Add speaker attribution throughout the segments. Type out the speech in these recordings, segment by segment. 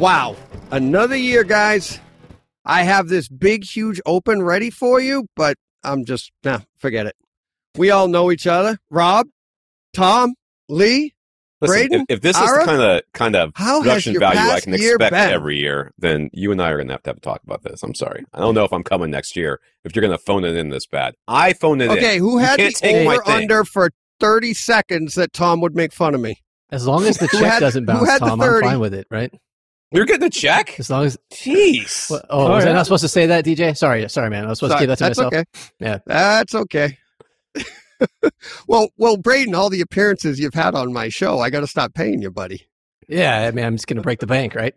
Speaker 1: Wow. Another year, guys. I have this big, huge open ready for you, but I'm just, forget it. We all know each other. Rob, Tom, Lee,
Speaker 2: Listen,
Speaker 1: Braden,
Speaker 2: if this
Speaker 1: Ara?
Speaker 2: is the kind of
Speaker 1: How has
Speaker 2: production
Speaker 1: your
Speaker 2: value I
Speaker 1: past
Speaker 2: can
Speaker 1: year
Speaker 2: expect
Speaker 1: been?
Speaker 2: every year, then you and I are going to have a talk about this. I'm sorry. I don't know if I'm coming next year if you're going to phone it in this bad. I phoned it in.
Speaker 1: Okay, who
Speaker 2: You
Speaker 1: had
Speaker 2: can't
Speaker 1: the
Speaker 2: take my thing.
Speaker 1: over-under for 30 seconds that Tom would make fun of me?
Speaker 3: As long as the
Speaker 1: Who
Speaker 3: check
Speaker 1: had-
Speaker 3: doesn't
Speaker 1: who
Speaker 3: bounce,
Speaker 1: had the
Speaker 3: Tom, I'm
Speaker 1: 30?
Speaker 3: fine with it, right?
Speaker 2: You're getting a check?
Speaker 3: As long as...
Speaker 2: Jeez.
Speaker 3: was I not supposed to say that, DJ? Sorry, man. I was supposed to give that to
Speaker 1: That's
Speaker 3: myself.
Speaker 1: okay.
Speaker 3: Yeah.
Speaker 1: That's okay. Well, Braden, all the appearances you've had on my show, I got to stop paying you, buddy.
Speaker 3: Yeah, I mean, I'm just going to break the bank, right?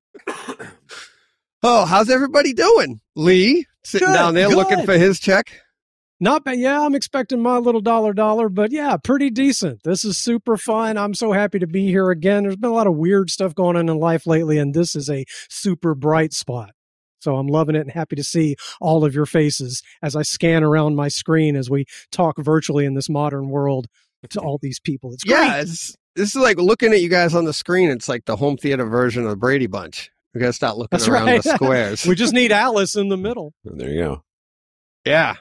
Speaker 1: Oh, how's everybody doing? Lee, sitting
Speaker 4: Good,
Speaker 1: down there
Speaker 4: good.
Speaker 1: looking for his check.
Speaker 4: Not bad. Yeah, I'm expecting my little dollar, but yeah, pretty decent. This is super fun. I'm so happy to be here again. There's been a lot of weird stuff going on in life lately, and this is a super bright spot. So I'm loving it and happy to see all of your faces as I scan around my screen as we talk virtually in this modern world to all these people. It's great.
Speaker 1: Yeah, this is like looking at you guys on the screen. It's like the home theater version of the Brady Bunch. We got to start looking
Speaker 4: That's
Speaker 1: around
Speaker 4: right.
Speaker 1: the squares.
Speaker 4: We just need Alice in the middle.
Speaker 2: There you go.
Speaker 1: Yeah.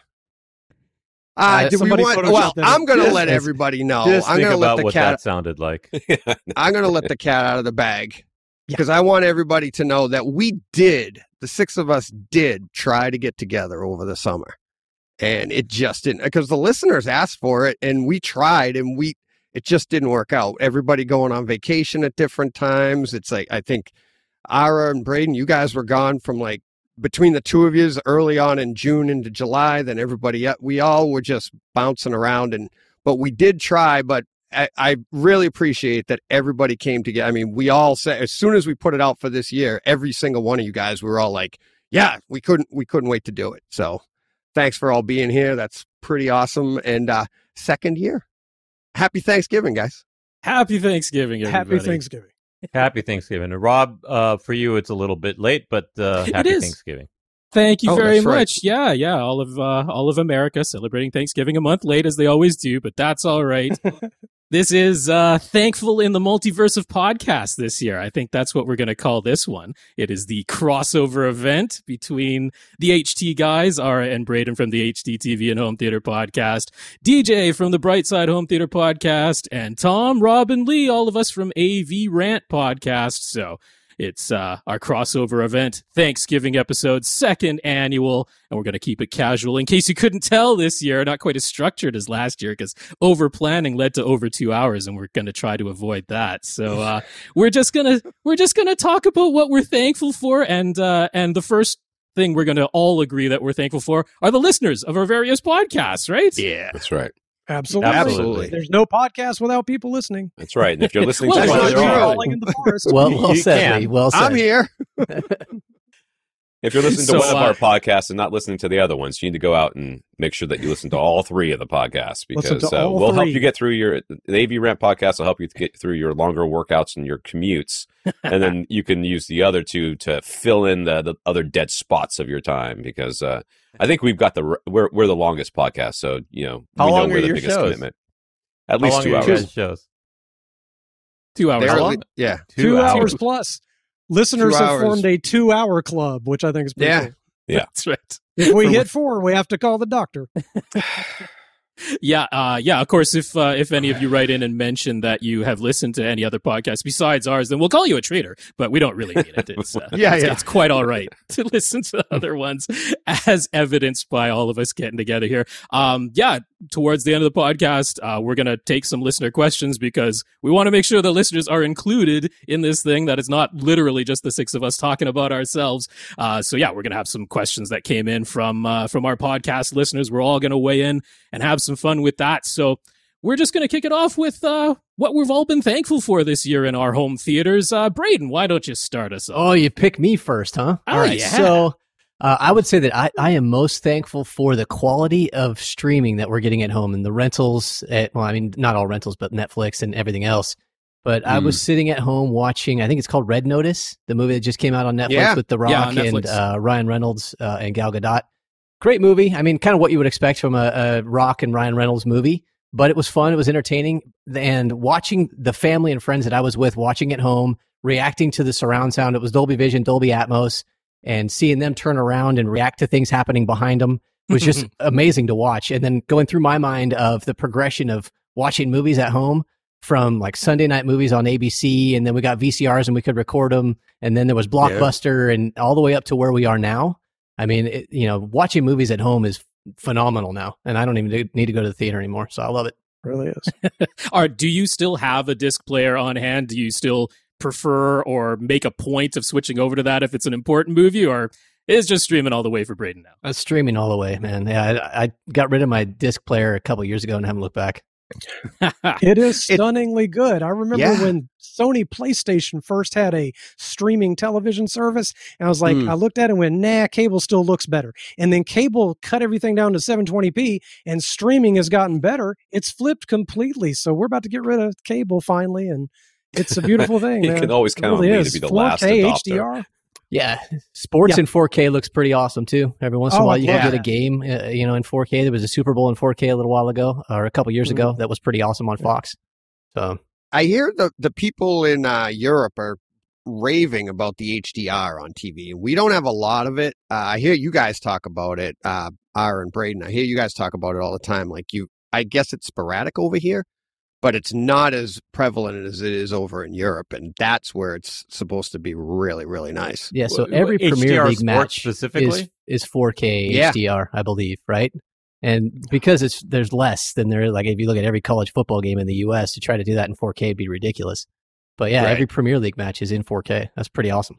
Speaker 1: Do we
Speaker 4: somebody
Speaker 1: want?
Speaker 4: Photoshop
Speaker 1: Well,
Speaker 4: that
Speaker 1: I'm going to
Speaker 5: Just-
Speaker 1: let everybody know.
Speaker 5: Just
Speaker 1: I'm
Speaker 5: think
Speaker 1: going to let
Speaker 5: about
Speaker 1: the
Speaker 5: what
Speaker 1: cat.
Speaker 5: that sounded like.
Speaker 1: I'm going to let the cat out of the bag
Speaker 4: Yeah.
Speaker 1: because I want everybody to know that the six of us did try to get together over the summer, and it just didn't, because the listeners asked for it, and we tried, and it just didn't work out. Everybody going on vacation at different times. It's like, I think Ara and Braden, you guys were gone from like between the two of you early on in June into July. Then we all were just bouncing around, but we did try. But I really appreciate that everybody came together. I mean, we all said, as soon as we put it out for this year, every single one of you guys, we were all like, yeah, we couldn't wait to do it. So thanks for all being here. That's pretty awesome. And second year. Happy Thanksgiving, guys.
Speaker 6: Happy Thanksgiving, everybody.
Speaker 4: Happy Thanksgiving.
Speaker 5: Happy Thanksgiving. And Rob, for you, it's a little bit late, but happy
Speaker 6: is.
Speaker 5: Thanksgiving.
Speaker 6: Thank you
Speaker 1: Oh,
Speaker 6: very
Speaker 1: that's right.
Speaker 6: much. Yeah. All of America celebrating Thanksgiving a month late as they always do, but that's all right. This is Thankful in the Multiverse of Podcasts this year. I think that's what we're going to call this one. It is the crossover event between the HT guys, Ara and Braden from the HT TV and Home Theater Podcast, DJ from the Brightside Home Theater Podcast, and Tom, Rob, and Lee, all of us from AV Rant Podcast. So it's our crossover event, Thanksgiving episode, second annual, and we're going to keep it casual. In case you couldn't tell this year, not quite as structured as last year, because over planning led to over 2 hours, and we're going to try to avoid that. So we're just gonna talk about what we're thankful for, and the first thing we're going to all agree that we're thankful for are the listeners of our various podcasts, right?
Speaker 1: Yeah.
Speaker 2: That's right.
Speaker 4: Absolutely.
Speaker 5: Absolutely.
Speaker 4: There's no podcast without people listening.
Speaker 2: That's right. And if you're listening
Speaker 6: Well,
Speaker 2: to
Speaker 6: that's
Speaker 2: one of
Speaker 6: not
Speaker 2: our-
Speaker 6: true.
Speaker 4: Crawling in the forest.
Speaker 3: Well
Speaker 5: You
Speaker 3: said,
Speaker 5: can.
Speaker 3: Lee. Well said.
Speaker 1: I'm here.
Speaker 2: if you're listening to
Speaker 6: So,
Speaker 2: one of our podcasts and not listening to the other ones, you need to go out and make sure that you listen to all three of the podcasts,
Speaker 4: Listen
Speaker 2: because
Speaker 4: to all
Speaker 2: we'll help
Speaker 4: three.
Speaker 2: you get through the AV Rant podcast will help you get through your longer workouts and your commutes. And then you can use the other two to fill in the other dead spots of your time, because I think we've got we're the longest podcast. So,
Speaker 5: How
Speaker 2: we know
Speaker 5: long
Speaker 2: we're
Speaker 5: are
Speaker 2: the
Speaker 5: your
Speaker 2: biggest
Speaker 5: shows?
Speaker 2: commitment. At
Speaker 5: How
Speaker 2: least
Speaker 5: long
Speaker 2: 2
Speaker 5: are your
Speaker 2: hours.
Speaker 5: guys' shows?
Speaker 6: 2 hours
Speaker 1: They're-
Speaker 6: long.
Speaker 1: yeah.
Speaker 4: 2
Speaker 5: hours.
Speaker 4: hours plus. Listeners
Speaker 1: 2
Speaker 4: have
Speaker 1: hours.
Speaker 4: formed a 2-hour club, which I think is pretty
Speaker 1: Yeah.
Speaker 4: cool.
Speaker 2: Yeah.
Speaker 6: That's right.
Speaker 4: If we hit 4, we have to call the doctor.
Speaker 6: Yeah. Of course, if any of you write in and mention that you have listened to any other podcasts besides ours, then we'll call you a traitor. But we don't really mean it. It's, it's quite all right to listen to other ones, as evidenced by all of us getting together here. Towards the end of the podcast, we're gonna take some listener questions, because we want to make sure the listeners are included in this thing, that it's not literally just the six of us talking about ourselves. We're gonna have some questions that came in from our podcast listeners. We're all gonna weigh in and have some fun with that. So we're just going to kick it off with what we've all been thankful for this year in our home theaters. Braden, why don't you start us off?
Speaker 3: Oh, you pick me first, huh?
Speaker 6: Oh,
Speaker 3: All right.
Speaker 6: yeah.
Speaker 3: So I would say that I am most thankful for the quality of streaming that we're getting at home, and the rentals. Not all rentals, but Netflix and everything else. But I was sitting at home watching, I think it's called Red Notice, the movie that just came out on Netflix with The Rock
Speaker 6: on
Speaker 3: and
Speaker 6: Netflix.
Speaker 3: Ryan Reynolds and Gal Gadot. Great movie. I mean, kind of what you would expect from a Rock and Ryan Reynolds movie, but it was fun. It was entertaining. And watching the family and friends that I was with watching at home, reacting to the surround sound. It was Dolby Vision, Dolby Atmos, and seeing them turn around and react to things happening behind them was just amazing to watch. And then going through my mind of the progression of watching movies at home from like Sunday night movies on ABC, and then we got VCRs and we could record them, and then there was Blockbuster, and all the way up to where we are now. I mean, watching movies at home is phenomenal now, and I don't even need to go to the theater anymore, so I love it.
Speaker 4: Really is.
Speaker 6: Do you still have a disc player on hand? Do you still prefer or make a point of switching over to that if it's an important movie, or is just streaming all the way for Braden now?
Speaker 3: It's streaming all the way, man. Yeah, I got rid of my disc player a couple years ago and haven't looked back.
Speaker 4: It is stunningly good. I remember when Sony PlayStation first had a streaming television service, and I was like, I looked at it and went, nah, cable still looks better. And then cable cut everything down to 720p, and streaming has gotten better. It's flipped completely. So we're about to get rid of cable finally, and it's a beautiful thing.
Speaker 2: You can always count on me to be the last
Speaker 4: 4K
Speaker 2: adopter.
Speaker 4: HDR.
Speaker 3: Yeah, sports in 4K looks pretty awesome too. Every once in a while, you can get a game, in 4K. There was a Super Bowl in 4K a little while ago, or a couple years ago. That was pretty awesome on Fox. So
Speaker 1: I hear the people in Europe are raving about the HDR on TV, and we don't have a lot of it. I hear you guys talk about it, Ira and Braden. I hear you guys talk about it all the time. Like I guess it's sporadic over here, but it's not as prevalent as it is over in Europe, and that's where it's supposed to be really, really nice.
Speaker 3: Yeah, so every Premier
Speaker 5: HDR
Speaker 3: League match
Speaker 5: specifically
Speaker 3: is 4K HDR, I believe, right? And because there's less than there, like if you look at every college football game in the U.S., to try to do that in 4K would be ridiculous. But yeah, every Premier League match is in 4K. That's pretty awesome.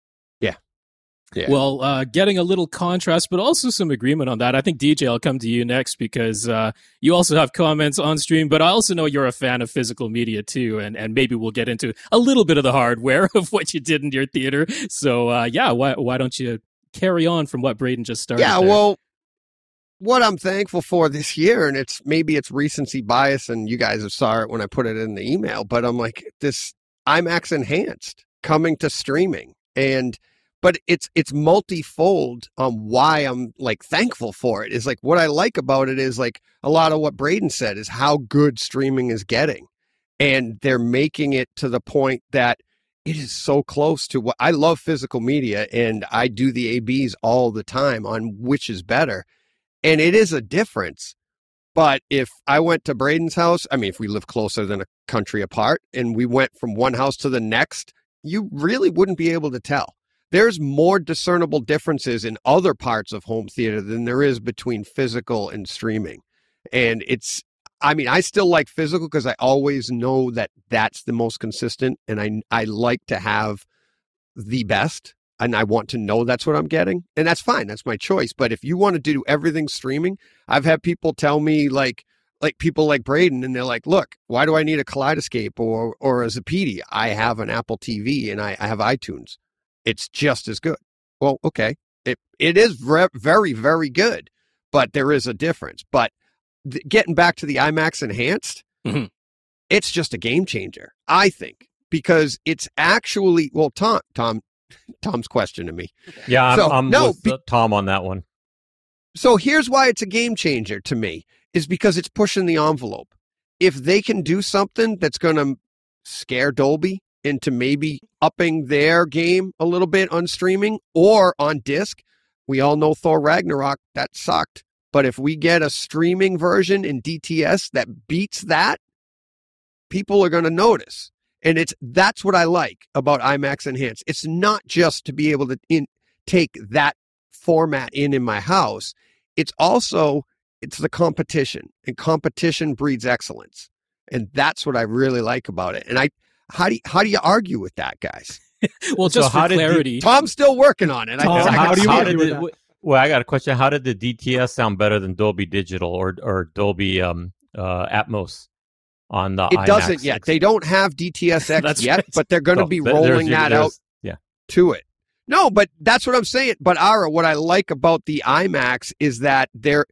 Speaker 1: Yeah.
Speaker 6: Well, getting a little contrast, but also some agreement on that. I think DJ, I'll come to you next because you also have comments on stream, but I also know you're a fan of physical media too, and maybe we'll get into a little bit of the hardware of what you did in your theater. So why don't you carry on from what Braden just started?
Speaker 1: Yeah,
Speaker 6: there?
Speaker 1: well, what I'm thankful for this year, and it's recency bias, and you guys have saw it when I put it in the email, but I'm like, this IMAX Enhanced coming to streaming, but it's multifold on why I'm like thankful for it. Is like what I like about it is like a lot of what Braden said is how good streaming is getting, and they're making it to the point that it is so close to what I love physical media, and I do the ABs all the time on which is better, and it is a difference. But if I went to Braden's house, I mean, if we live closer than a country apart and we went from one house to the next, you really wouldn't be able to tell. There's more discernible differences in other parts of home theater than there is between physical and streaming. And I still like physical because I always know that that's the most consistent, and I like to have the best, and I want to know that's what I'm getting, and that's fine. That's my choice. But if you want to do everything streaming, I've had people tell me like people like Braden, and they're like, look, why do I need a Kaleidoscape or a Zapedi? I have an Apple TV and I have iTunes. It's just as good. Well, okay. It is very, very good, but there is a difference. But getting back to the IMAX Enhanced, it's just a game changer, I think, because it's actually, well, Tom's questioning me.
Speaker 5: Yeah, I'm with Tom on that one.
Speaker 1: So here's why it's a game changer to me, is because it's pushing the envelope. If they can do something that's going to scare Dolby into maybe upping their game a little bit on streaming or on disc, we all know Thor Ragnarok, that sucked. But if we get a streaming version in DTS that beats that, people are going to notice. And that's what I like about IMAX Enhanced. It's not just to be able to take that format in my house. It's the competition, and competition breeds excellence. And that's what I really like about it. And how do you argue with that, guys?
Speaker 6: Well, just for clarity,
Speaker 1: Tom's still working on it.
Speaker 5: Well, I got a question. How did the DTS sound better than Dolby Digital or Dolby Atmos on the IMAX?
Speaker 1: It doesn't yet. They don't have DTS:X yet, but they're going to be rolling that out to it. No, but that's what I'm saying. But Ira, what I like about the IMAX is that they're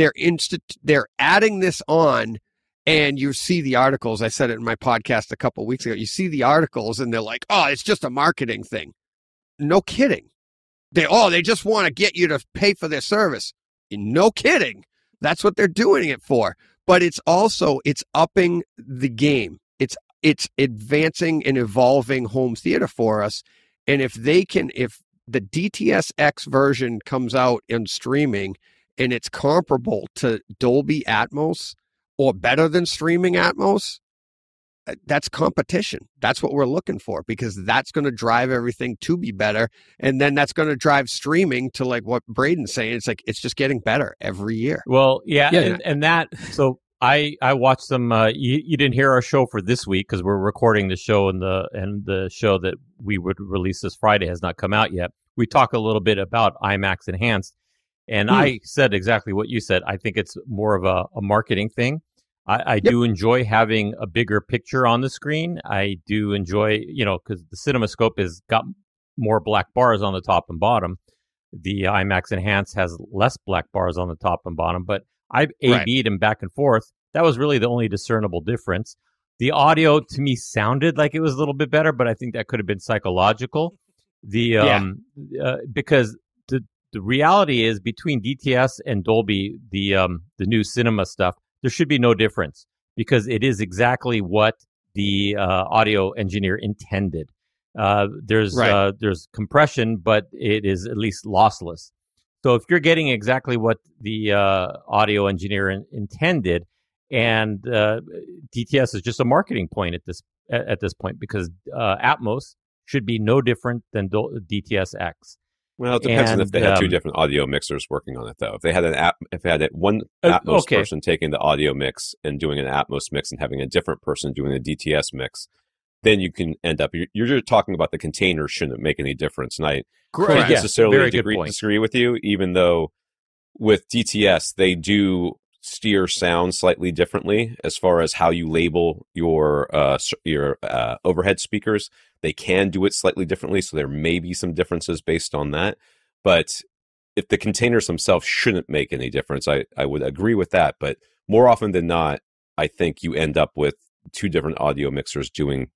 Speaker 1: adding this on. And you see the articles. I said it in my podcast a couple of weeks ago. You see the articles and they're like, oh, it's just a marketing thing. No kidding. They just want to get you to pay for their service. No kidding. That's what they're doing it for. But it's upping the game. It's it's advancing and evolving home theater for us. And if the DTS:X version comes out in streaming and it's comparable to Dolby Atmos or better than streaming Atmos, that's competition. That's what we're looking for, because that's going to drive everything to be better. And then that's going to drive streaming to, like what Braden's saying. It's like, it's just getting better every year.
Speaker 5: Well, yeah. And that, so I watched some, you didn't hear our show for this week because we're recording the show, and the show that we would release this Friday has not come out yet. We talk a little bit about IMAX Enhanced, and I said exactly what you said. I think it's more of a marketing thing. I do enjoy having a bigger picture on the screen. I do enjoy, because the CinemaScope has got more black bars on the top and bottom. The IMAX Enhanced has less black bars on the top and bottom, but I've A/B'd them back and forth. That was really the only discernible difference. The audio to me sounded like it was a little bit better, but I think that could have been psychological. Because the reality is, between DTS and Dolby, the new cinema stuff, there should be no difference, because it is exactly what the audio engineer intended. There's compression, but it is at least lossless. So if you're getting exactly what the audio engineer intended, and DTS is just a marketing point at this point, because Atmos should be no different than DTS:X.
Speaker 2: Well, it depends on if they had two different audio mixers working on it, though. If they had one Atmos person taking the audio mix and doing an Atmos mix, and having a different person doing a DTS mix, then you can end up. You're just talking about the container shouldn't make any difference, and I don't necessarily disagree with you. Even though with DTS they do steer sound slightly differently as far as how you label your overhead speakers. They can do it slightly differently, so there may be some differences based on that. But if the containers themselves shouldn't make any difference, I would agree with that. But more often than not, I think you end up with two different audio mixers doing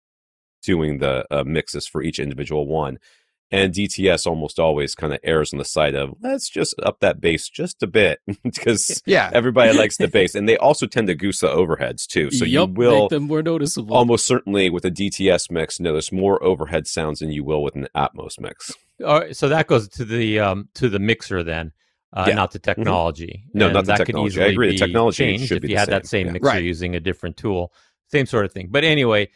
Speaker 2: the mixes for each individual one. And DTS almost always kind of errs on the side of, let's just up that bass just a bit, because everybody likes the bass. And they also tend to goose the overheads too. So you will
Speaker 6: make them more noticeable.
Speaker 2: Almost certainly with a DTS mix, notice more overhead sounds than you will with an Atmos mix.
Speaker 5: All right, so that goes to the mixer then, not the technology.
Speaker 2: Mm-hmm. No,
Speaker 5: and
Speaker 2: not the
Speaker 5: that
Speaker 2: technology.
Speaker 5: Could easily
Speaker 2: I agree. The technology
Speaker 5: changed
Speaker 2: should
Speaker 5: if
Speaker 2: be
Speaker 5: you
Speaker 2: the
Speaker 5: had
Speaker 2: same.
Speaker 5: that same mixer using a different tool. Same sort of thing. But anyway,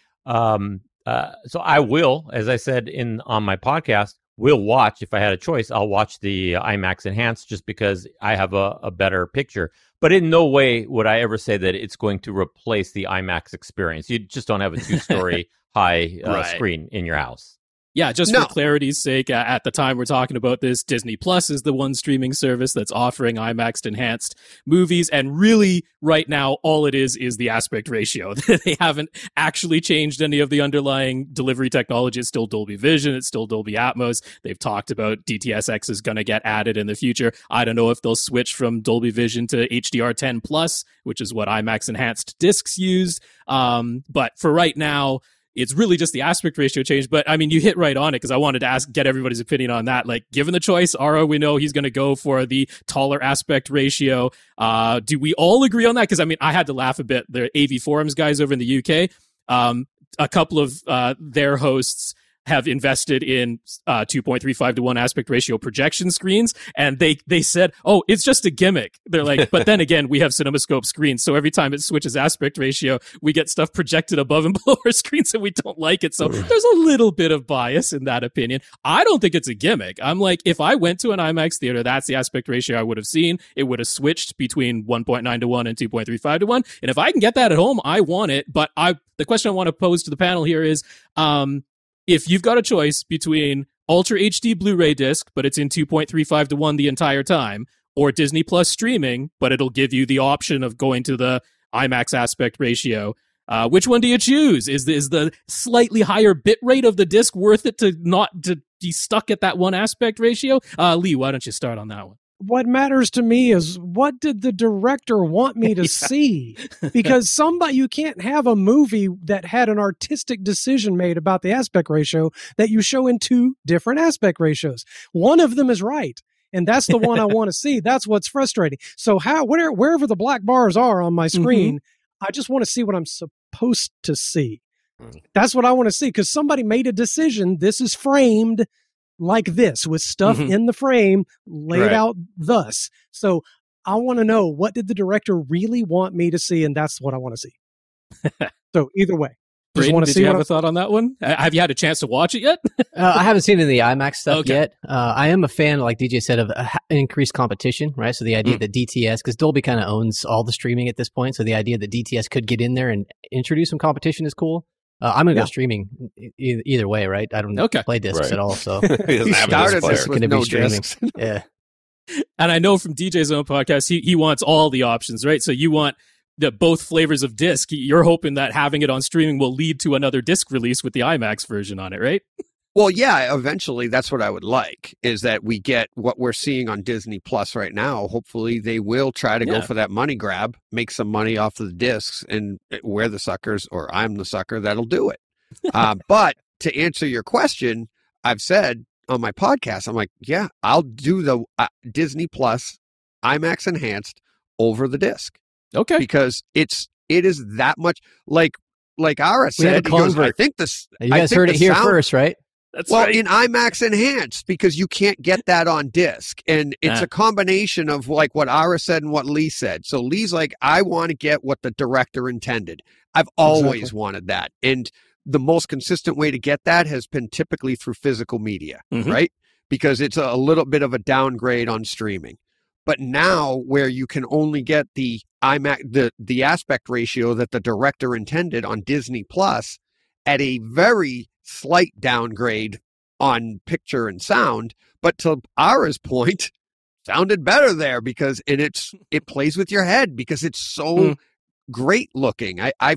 Speaker 5: so I will, as I said on my podcast, will watch, if I had a choice, I'll watch the IMAX Enhanced, just because I have a better picture. But in no way would I ever say that it's going to replace the IMAX experience. You just don't have a 2-story high screen in your house.
Speaker 6: Yeah, just for clarity's sake, at the time we're talking about this, Disney Plus is the one streaming service that's offering IMAX Enhanced movies. And really, right now, all it is the aspect ratio. They haven't actually changed any of the underlying delivery technology. It's still Dolby Vision. It's still Dolby Atmos. They've talked about DTS:X is going to get added in the future. I don't know if they'll switch from Dolby Vision to HDR10 Plus, which is what IMAX Enhanced discs used. But for right now, it's really just the aspect ratio change. But I mean, you hit right on it, because I wanted to get everybody's opinion on that. Like, given the choice, Ara, we know he's going to go for the taller aspect ratio. Do we all agree on that? Because I mean, I had to laugh a bit. The AV Forums guys over in the UK, a couple of their hosts have invested in 2.35 to 1 aspect ratio projection screens, and they said, oh, it's just a gimmick. They're like, but then again, we have CinemaScope screens, so every time it switches aspect ratio, we get stuff projected above and below our screens, and we don't like it. So there's a little bit of bias in that opinion. I don't think it's a gimmick. I'm like, if I went to an IMAX theater, that's the aspect ratio I would have seen. It would have switched between 1.9 to 1 and 2.35 to 1. And if I can get that at home, I want it. But the question I want to pose to the panel here is, if you've got a choice between Ultra HD Blu-ray disc, but it's in 2.35 to 1 the entire time, or Disney Plus streaming, but it'll give you the option of going to the IMAX aspect ratio, which one do you choose? Is the slightly higher bit rate of the disc worth it to be stuck at that one aspect ratio? Lee, why don't you start on that one?
Speaker 4: What matters to me is, what did the director want me to see? Because you can't have a movie that had an artistic decision made about the aspect ratio that you show in two different aspect ratios. One of them is right, and that's the one I want to see. That's what's frustrating. So wherever the black bars are on my screen, I just want to see what I'm supposed supposed to see. That's what I want to see, because somebody made a decision. This is framed like this, with stuff in the frame laid out thus. So I want to know, what did the director really want me to see? And that's what I want to see. So either way.
Speaker 6: Braden, did you have a thought on that one? Have you had a chance to watch it yet?
Speaker 3: I haven't seen any of the IMAX stuff yet. I am a fan, like DJ said, of increased competition, right? So the idea that DTS, because Dolby kind of owns all the streaming at this point, so the idea that DTS could get in there and introduce some competition is cool. I'm going to go streaming either way, right? I don't play discs at all, so
Speaker 2: he doesn't have a disc player.
Speaker 3: Going to be streaming. Yeah.
Speaker 6: And I know from DJ's own podcast, he wants all the options, right? So you want both flavors of disc. You're hoping that having it on streaming will lead to another disc release with the IMAX version on it, right?
Speaker 1: Well, yeah, eventually that's what I would like, is that we get what we're seeing on Disney Plus right now. Hopefully they will try to go for that money grab, make some money off of the discs, and we're the suckers, or I'm the sucker that'll do it. But to answer your question, I've said on my podcast, I'm like, yeah, I'll do the Disney Plus IMAX enhanced over the disc.
Speaker 6: Okay.
Speaker 1: Because it is that much, like Ara said, he goes, I think this.
Speaker 3: You guys heard it here first, right?
Speaker 6: That's
Speaker 1: right. In IMAX enhanced, because you can't get that on disc. And it's a combination of like what Ara said and what Lee said. So Lee's like, I want to get what the director intended. I've always wanted that. And the most consistent way to get that has been typically through physical media, right? Because it's a little bit of a downgrade on streaming. But now, where you can only get the IMAX, the aspect ratio that the director intended on Disney Plus at a very slight downgrade on picture and sound, but to Ara's point, sounded better there because it plays with your head because it's so great looking.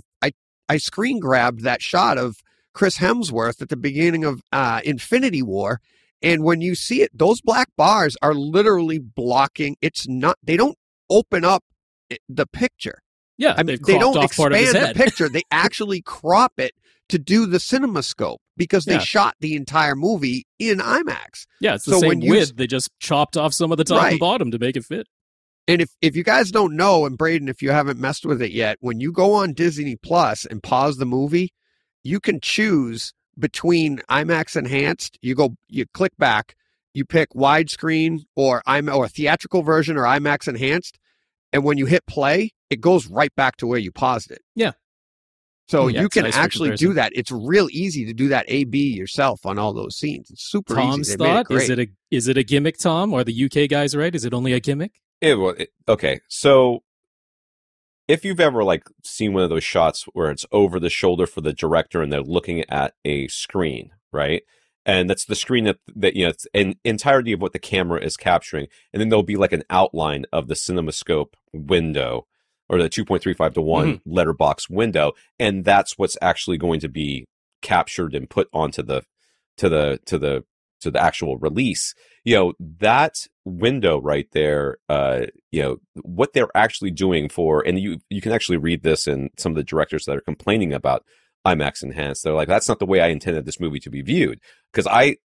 Speaker 1: I screen grabbed that shot of Chris Hemsworth at the beginning of Infinity War. And when you see it, those black bars are literally blocking. They don't open up the picture.
Speaker 6: Yeah,
Speaker 1: I mean, they don't expand the picture. They actually crop it to do the CinemaScope because they shot the entire movie in IMAX.
Speaker 6: Yeah, it's the same width. They just chopped off some of the top and bottom to make it fit.
Speaker 1: And if you guys don't know, and Braden, if you haven't messed with it yet, when you go on Disney Plus and pause the movie, you can choose between IMAX enhanced. You click back, you pick widescreen or theatrical version or IMAX enhanced. And when you hit play, it goes right back to where you paused it.
Speaker 6: Yeah.
Speaker 1: So you can actually do that. It's real easy to do that A/B yourself on all those scenes. It's super easy.
Speaker 6: Tom's thought, is it a gimmick, Tom? Are the UK guys right? Is it only a gimmick?
Speaker 2: Okay, so if you've ever seen one of those shots where it's over the shoulder for the director and they're looking at a screen, right? And that's the screen that it's an entirety of what the camera is capturing, and then there'll be an outline of the CinemaScope window or the 2.35 to 1 letterbox window, and that's what's actually going to be captured and put onto the actual release. That window right there, what they're actually doing and you can actually read this in some of the directors that are complaining about IMAX enhanced. They're like, that's not the way I intended this movie to be viewed. Because I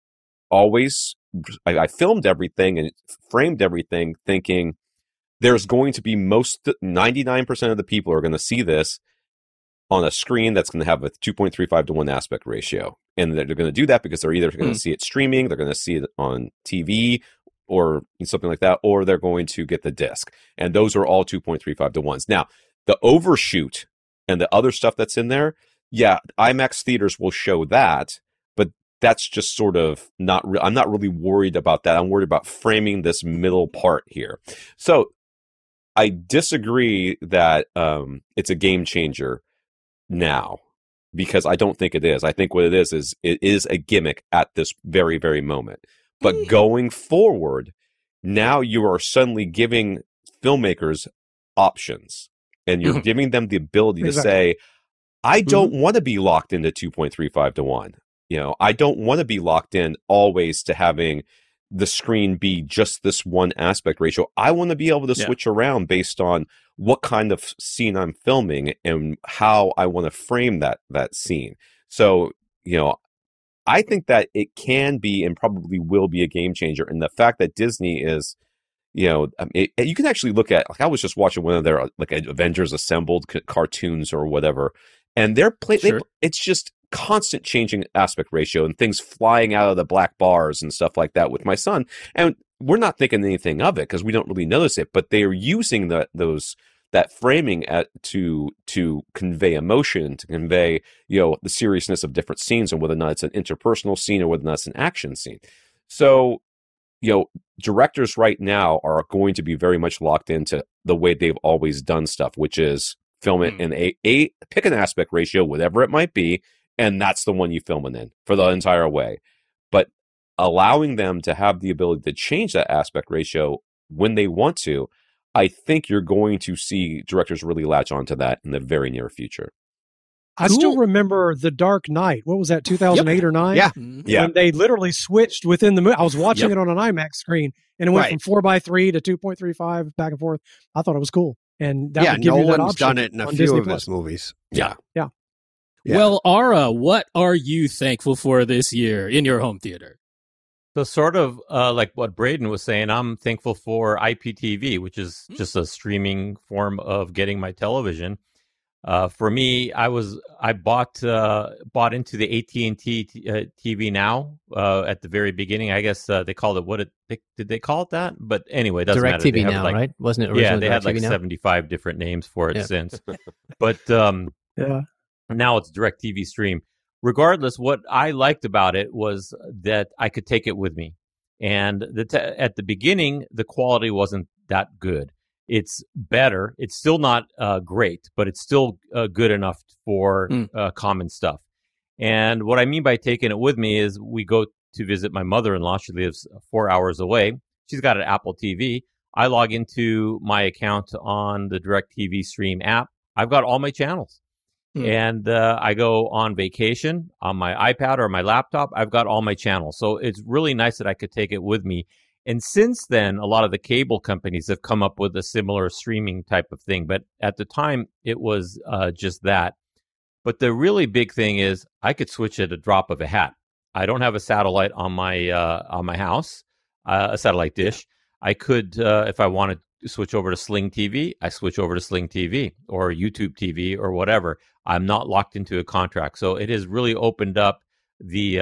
Speaker 2: filmed everything and framed everything thinking there's going to be 99% of the people are going to see this on a screen that's going to have a 2.35 to 1 aspect ratio. And they're going to do that because they're either going to see it streaming, they're going to see it on TV or something like that, or they're going to get the disc. And those are all 2.35 to 1s. Now, the overshoot and the other stuff that's in there, IMAX theaters will show that, but that's just sort of I'm not really worried about that. I'm worried about framing this middle part here. So I disagree that it's a game changer now, because I don't think it is. I think what it is it is a gimmick at this very, very moment. But going forward, now you are suddenly giving filmmakers options, and you're giving them the ability to say, I don't want to be locked into 2.35 to 1. I don't want to be locked in always to having the screen be just this one aspect ratio. I want to be able to switch around based on what kind of scene I'm filming and how I want to frame that scene. So, I think that it can be and probably will be a game changer. And the fact that Disney is, you can actually look at, I was just watching one of their Avengers Assembled cartoons or whatever. and it's just constant changing aspect ratio and things flying out of the black bars and stuff like that with my son. And we're not thinking anything of it because we don't really notice it, but they are using that framing to convey emotion, to convey, the seriousness of different scenes, and whether or not it's an interpersonal scene or whether or not it's an action scene. So, directors right now are going to be very much locked into the way they've always done stuff, which is film it in a pick an aspect ratio, whatever it might be, and that's the one you film it in for the entire way. But allowing them to have the ability to change that aspect ratio when they want to, I think you're going to see directors really latch onto that in the very near future.
Speaker 4: I still remember The Dark Knight. What was that, 2008 or 9?
Speaker 1: Yeah.
Speaker 2: Yeah.
Speaker 4: When they literally switched within the movie. I was watching it on an IMAX screen, and it went from 4:3 to 2.35 back and forth. I thought it was cool. And that would give you that
Speaker 1: Nolan's
Speaker 4: option
Speaker 1: done it in a
Speaker 4: on
Speaker 1: few
Speaker 4: Disney
Speaker 1: of
Speaker 4: Plus.
Speaker 1: his movies.
Speaker 2: Yeah.
Speaker 1: Yeah.
Speaker 6: Well, Ara, what are you thankful for this year in your home theater?
Speaker 5: So sort of like what Braden was saying, I'm thankful for IPTV, which is just a streaming form of getting my television. For me, I bought into the AT&T TV Now at the very beginning. I guess they called it did they call it that? But anyway, it doesn't
Speaker 3: Direct
Speaker 5: matter.
Speaker 3: TV Now, right? Wasn't it originally?
Speaker 5: Yeah, they had like
Speaker 3: DirecTV Now?
Speaker 5: 75 different names for it since. But
Speaker 4: Yeah.
Speaker 5: now it's DirecTV Stream. Regardless, what I liked about it was that I could take it with me. And at the beginning, the quality wasn't that good. It's better. It's still not great, but it's still good enough for common stuff. And what I mean by taking it with me is we go to visit my mother-in-law. She lives 4 hours away. She's got an Apple TV. I log into my account on the DirecTV Stream app. I've got all my channels. And I go on vacation on my iPad or my laptop. I've got all my channels. So it's really nice that I could take it with me. And since then, a lot of the cable companies have come up with a similar streaming type of thing. But at the time, it was just that. But the really big thing is I could switch at a drop of a hat. I don't have a satellite on my house, a satellite dish. I could, if I wanted to switch over to Sling TV, I switch over to Sling TV or YouTube TV or whatever. I'm not locked into a contract. So it has really opened up the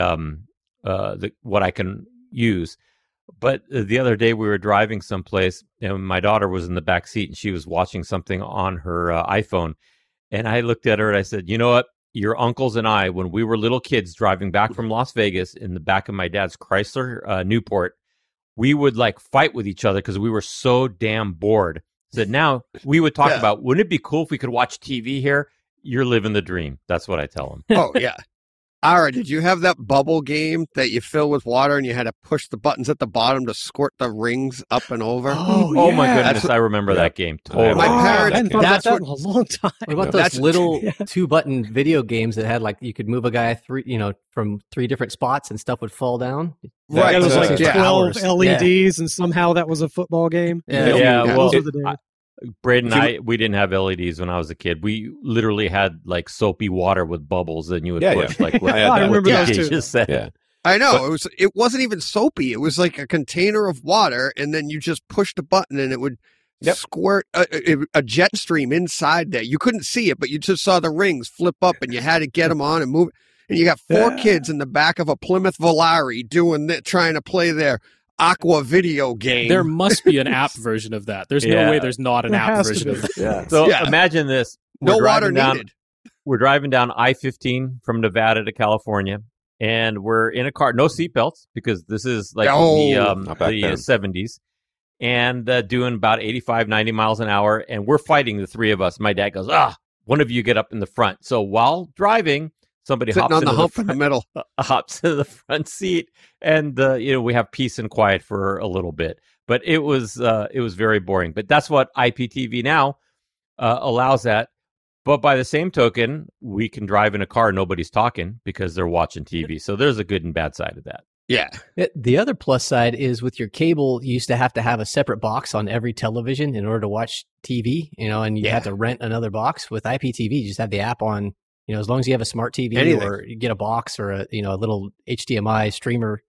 Speaker 5: what I can use. But the other day we were driving someplace and my daughter was in the back seat and she was watching something on her iPhone. And I looked at her and I said, you know what? Your uncles and I, when we were little kids driving back from Las Vegas in the back of my dad's Chrysler Newport, we would like fight with each other because we were so damn bored. Said now we would talk about, wouldn't it be cool if we could watch TV here? You're living the dream. That's what I tell them.
Speaker 1: Oh, yeah. Ara, did you have that bubble game that you fill with water and you had to push the buttons at the bottom to squirt the rings up and over?
Speaker 5: Oh my goodness, I remember that game. Totally.
Speaker 1: My parents,
Speaker 4: I hadn't thought about
Speaker 1: that's
Speaker 4: that
Speaker 1: what,
Speaker 4: in a long time.
Speaker 3: What about those little 2-button video games that had like you could move a guy from 3 different spots and stuff would fall down?
Speaker 1: right.
Speaker 4: It was like 12
Speaker 3: hours.
Speaker 4: LEDs, and somehow that was a football game.
Speaker 5: Yeah, well,
Speaker 4: those were the days.
Speaker 5: Braden and I, we didn't have LEDs when I was a kid. We literally had like soapy water with bubbles that you would push. Like what,
Speaker 4: I remember those too.
Speaker 5: just said.
Speaker 2: Yeah.
Speaker 1: I know. It wasn't even soapy. It was like a container of water, and then you just push the button and it would squirt a jet stream inside there. You couldn't see it, but you just saw the rings flip up and you had to get them on and move. And you got 4 kids in the back of a Plymouth Volare doing that, trying to play their Aqua video game.
Speaker 6: There must be an app version of that. There's no way there's not an
Speaker 4: There
Speaker 6: app
Speaker 4: has to
Speaker 6: version of
Speaker 4: be.
Speaker 6: that.
Speaker 5: So imagine this.
Speaker 1: No water needed.
Speaker 5: We're driving down I-15 from Nevada to California, and we're in a car, no seatbelts, because this is like
Speaker 2: not back
Speaker 5: the
Speaker 2: then.
Speaker 5: 70s, and doing about 85, 90 miles an hour, and we're fighting, the 3 of us. My dad goes, one of you get up in the front. So while driving, somebody
Speaker 1: Sitting
Speaker 5: hops
Speaker 1: on the
Speaker 5: into
Speaker 1: hump in the middle.
Speaker 5: hops into the front seat, and we have peace and quiet for a little bit. But it was very boring. But that's what IPTV Now allows that. But by the same token, we can drive in a car, nobody's talking because they're watching TV. So there's a good and bad side of that.
Speaker 1: Yeah.
Speaker 3: The other plus side is with your cable, you used to have a separate box on every television in order to watch TV, and you had to rent another box. With IPTV, you just have the app on, as long as you have a smart TV or you get a box or a little HDMI streamer,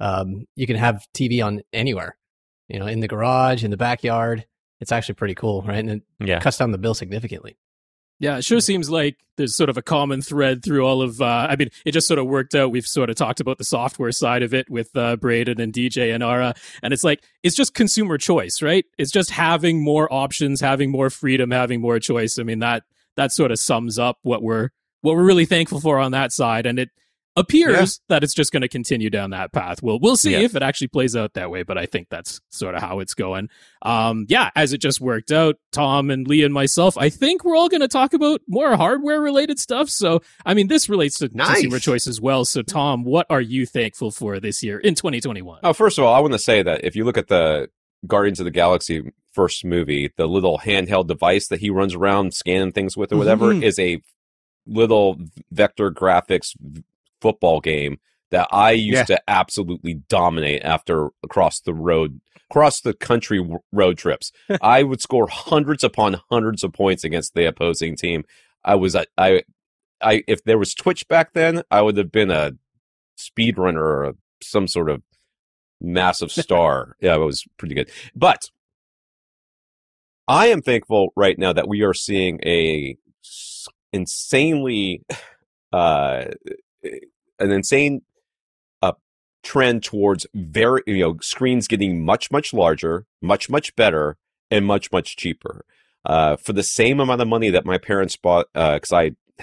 Speaker 3: you can have TV on anywhere, in the garage, in the backyard. It's actually pretty cool, right? And it cuts down the bill significantly.
Speaker 6: Yeah, it sure seems like there's sort of a common thread through all of, it just sort of worked out. We've sort of talked about the software side of it with Braden and DJ and Ara. And it's like, it's just consumer choice, right? It's just having more options, having more freedom, having more choice. I mean, that sort of sums up what we're really thankful for on that side. And it appears that it's just going to continue down that path. We'll see if it actually plays out that way, but I think that's sort of how it's going. As it just worked out, Tom and Lee and myself, I think we're all going to talk about more hardware related stuff. So, I mean, this relates to consumer choice as well. So, Tom, what are you thankful for this year in 2021?
Speaker 2: Oh, first of all, I want to say that if you look at the Guardians of the Galaxy first movie, the little handheld device that he runs around scanning things with or whatever is a little vector graphics football game that I used to absolutely dominate across the country road trips. I would score hundreds upon hundreds of points against the opposing team. If there was Twitch back then, I would have been a speedrunner or some sort of massive star. Yeah, it was pretty good. But I am thankful right now that we are seeing an insane trend towards screens getting much larger, much better, and much cheaper. For the same amount of money that my parents bought, because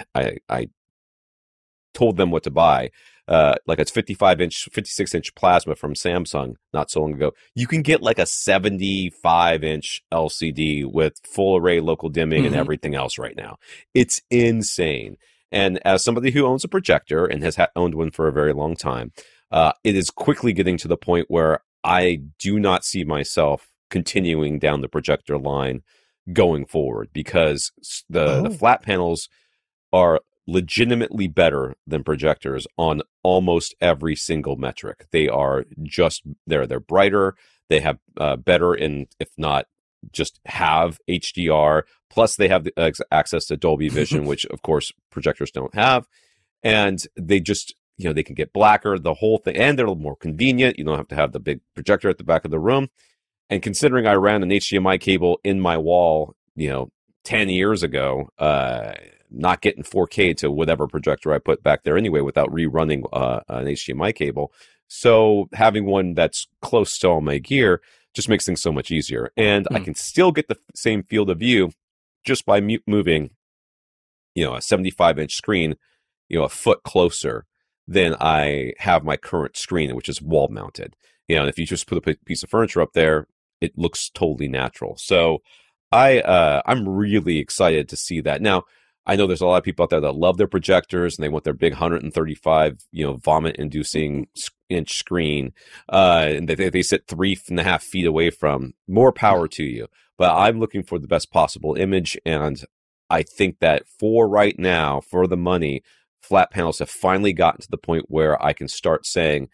Speaker 2: I told them what to buy, like it's 56-inch plasma from Samsung not so long ago. You can get like a 75-inch LCD with full array local dimming and everything else right now. It's insane. And as somebody who owns a projector and has owned one for a very long time, it is quickly getting to the point where I do not see myself continuing down the projector line going forward, because the flat panels are legitimately better than projectors on almost every single metric. They are just they're brighter. They have better, in if not just have HDR. Plus, they have access to Dolby Vision, which of course projectors don't have, and they just they can get blacker, the whole thing, and they're a little more convenient. You don't have to have the big projector at the back of the room. And considering I ran an HDMI cable in my wall, 10 years ago, not getting 4K to whatever projector I put back there anyway without rerunning an HDMI cable. So having one that's close to all my gear just makes things so much easier. And I can still get the same field of view just by moving, a 75-inch screen, a foot closer than I have my current screen, which is wall mounted. And if you just put a piece of furniture up there, it looks totally natural. So I'm really excited to see that. Now, I know there's a lot of people out there that love their projectors and they want their big 135, vomit-inducing inch screen, and they sit 3.5 feet away from. More power to you. But I'm looking for the best possible image, and I think that for right now, for the money, flat panels have finally gotten to the point where I can start saying,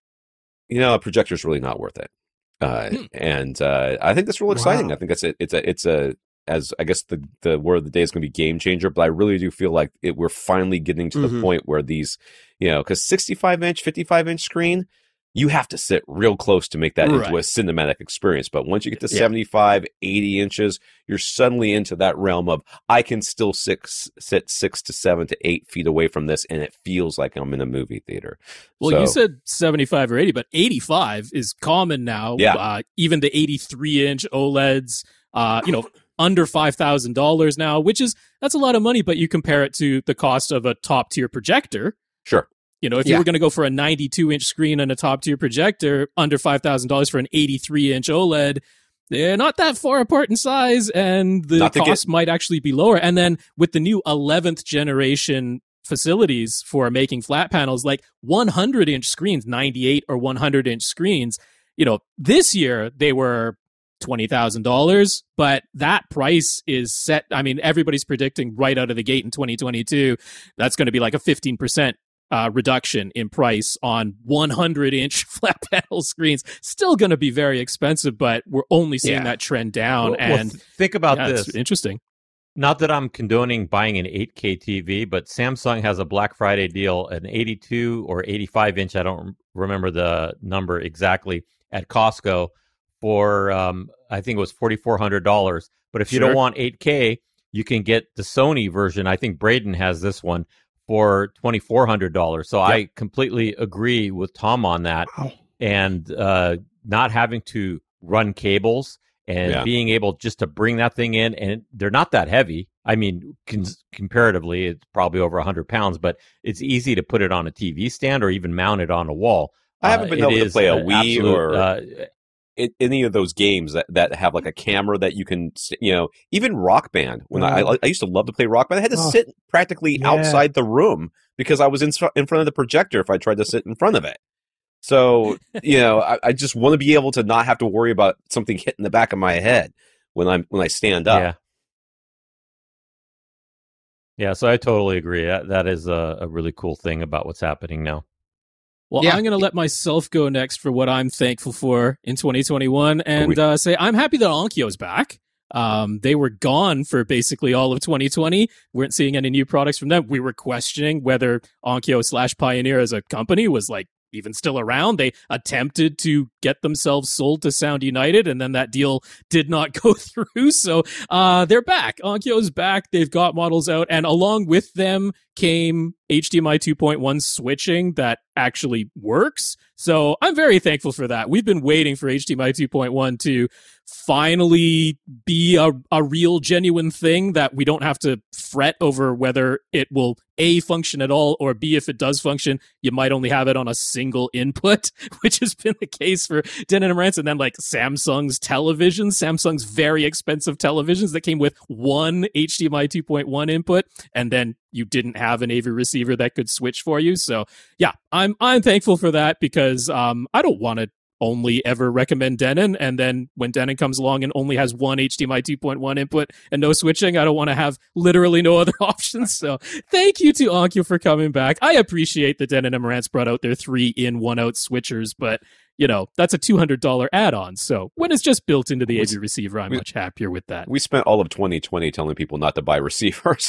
Speaker 2: a projector's really not worth it. And I think that's real exciting. I think it's as I guess the word of the day is going to be game changer, but I really do feel like we're finally getting to the point where these, because 65-inch, 55-inch screen, you have to sit real close to make that into a cinematic experience. But once you get to 75, 80 inches, you're suddenly into that realm of I can still sit 6 to 7 to 8 feet away from this, and it feels like I'm in a movie theater.
Speaker 6: Well, you said 75 or 80, but 85 is common now.
Speaker 2: Yeah.
Speaker 6: Even the 83-inch OLEDs, under $5,000 now, that's a lot of money, but you compare it to the cost of a top tier projector.
Speaker 2: Sure.
Speaker 6: If you were going to go for a 92-inch screen and a top tier projector, under $5,000 for an 83-inch OLED, they're not that far apart in size, and the cost might actually be lower. And then with the new 11th generation facilities for making flat panels, like 100-inch screens, 98 or 100-inch screens, this year they were $20,000, but that price is set. I mean, everybody's predicting right out of the gate in 2022, that's going to be like a 15% reduction in price on 100-inch flat panel screens. Still going to be very expensive, but we're only seeing that trend down.
Speaker 5: Think about this.
Speaker 6: It's interesting.
Speaker 5: Not that I'm condoning buying an 8K TV, but Samsung has a Black Friday deal, an 82 or 85-inch, I don't remember the number exactly, at Costco for, I think it was $4,400. But if you don't want 8K, you can get the Sony version. I think Braden has this one for $2,400. So I completely agree with Tom on that.
Speaker 4: Wow.
Speaker 5: And not having to run cables and being able just to bring that thing in, and they're not that heavy. I mean, comparatively, it's probably over 100 pounds, but it's easy to put it on a TV stand or even mount it on a wall.
Speaker 2: I haven't been able to play a Wii or any of those games that have like a camera that you can, even Rock Band. When I used to love to play Rock Band, I had to sit practically outside the room because I was in front of the projector if I tried to sit in front of it. So, I just want to be able to not have to worry about something hitting the back of my head when I stand up.
Speaker 5: Yeah, so I totally agree. That is a really cool thing about what's happening now.
Speaker 6: Well, I'm going to let myself go next for what I'm thankful for in 2021 and say I'm happy that Onkyo's back. They were gone for basically all of 2020. We weren't seeing any new products from them. We were questioning whether Onkyo / Pioneer as a company was like even still around. They attempted to get themselves sold to Sound United, and then that deal did not go through. So they're back. Onkyo's back. They've got models out, and along with them came HDMI 2.1 switching that actually works. So I'm very thankful for that. We've been waiting for HDMI 2.1 to finally be a real genuine thing that we don't have to fret over whether it will A, function at all, or B, if it does function, you might only have it on a single input, which has been the case for Denon and Marantz. And then like Samsung's televisions, Samsung's very expensive televisions that came with one HDMI 2.1 input, and then you didn't have an AV receiver that could switch for you. So yeah, I'm thankful for that because I don't want to only ever recommend Denon, and then when Denon comes along and only has one HDMI 2.1 input and no switching, I don't want to have literally no other options. So thank you to Onkyo for coming back. I appreciate that Denon and Marantz brought out their 3-in 1-out switchers, but that's a $200 add-on. So when it's just built into the AV receiver, I'm much happier with that.
Speaker 2: We spent all of 2020 telling people not to buy receivers.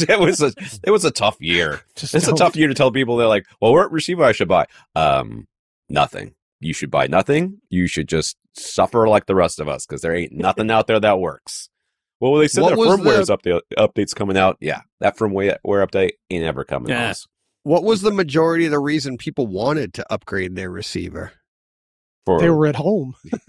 Speaker 2: It was a tough year. It's a tough year to tell people. They're like, well, what receiver I should buy? Nothing. You should buy nothing. You should just suffer like the rest of us because there ain't nothing out there that works. Well, they said their firmware's updates coming out. Yeah, that firmware update ain't ever coming out.
Speaker 1: What was the majority of the reason people wanted to upgrade their receiver?
Speaker 4: They were at home.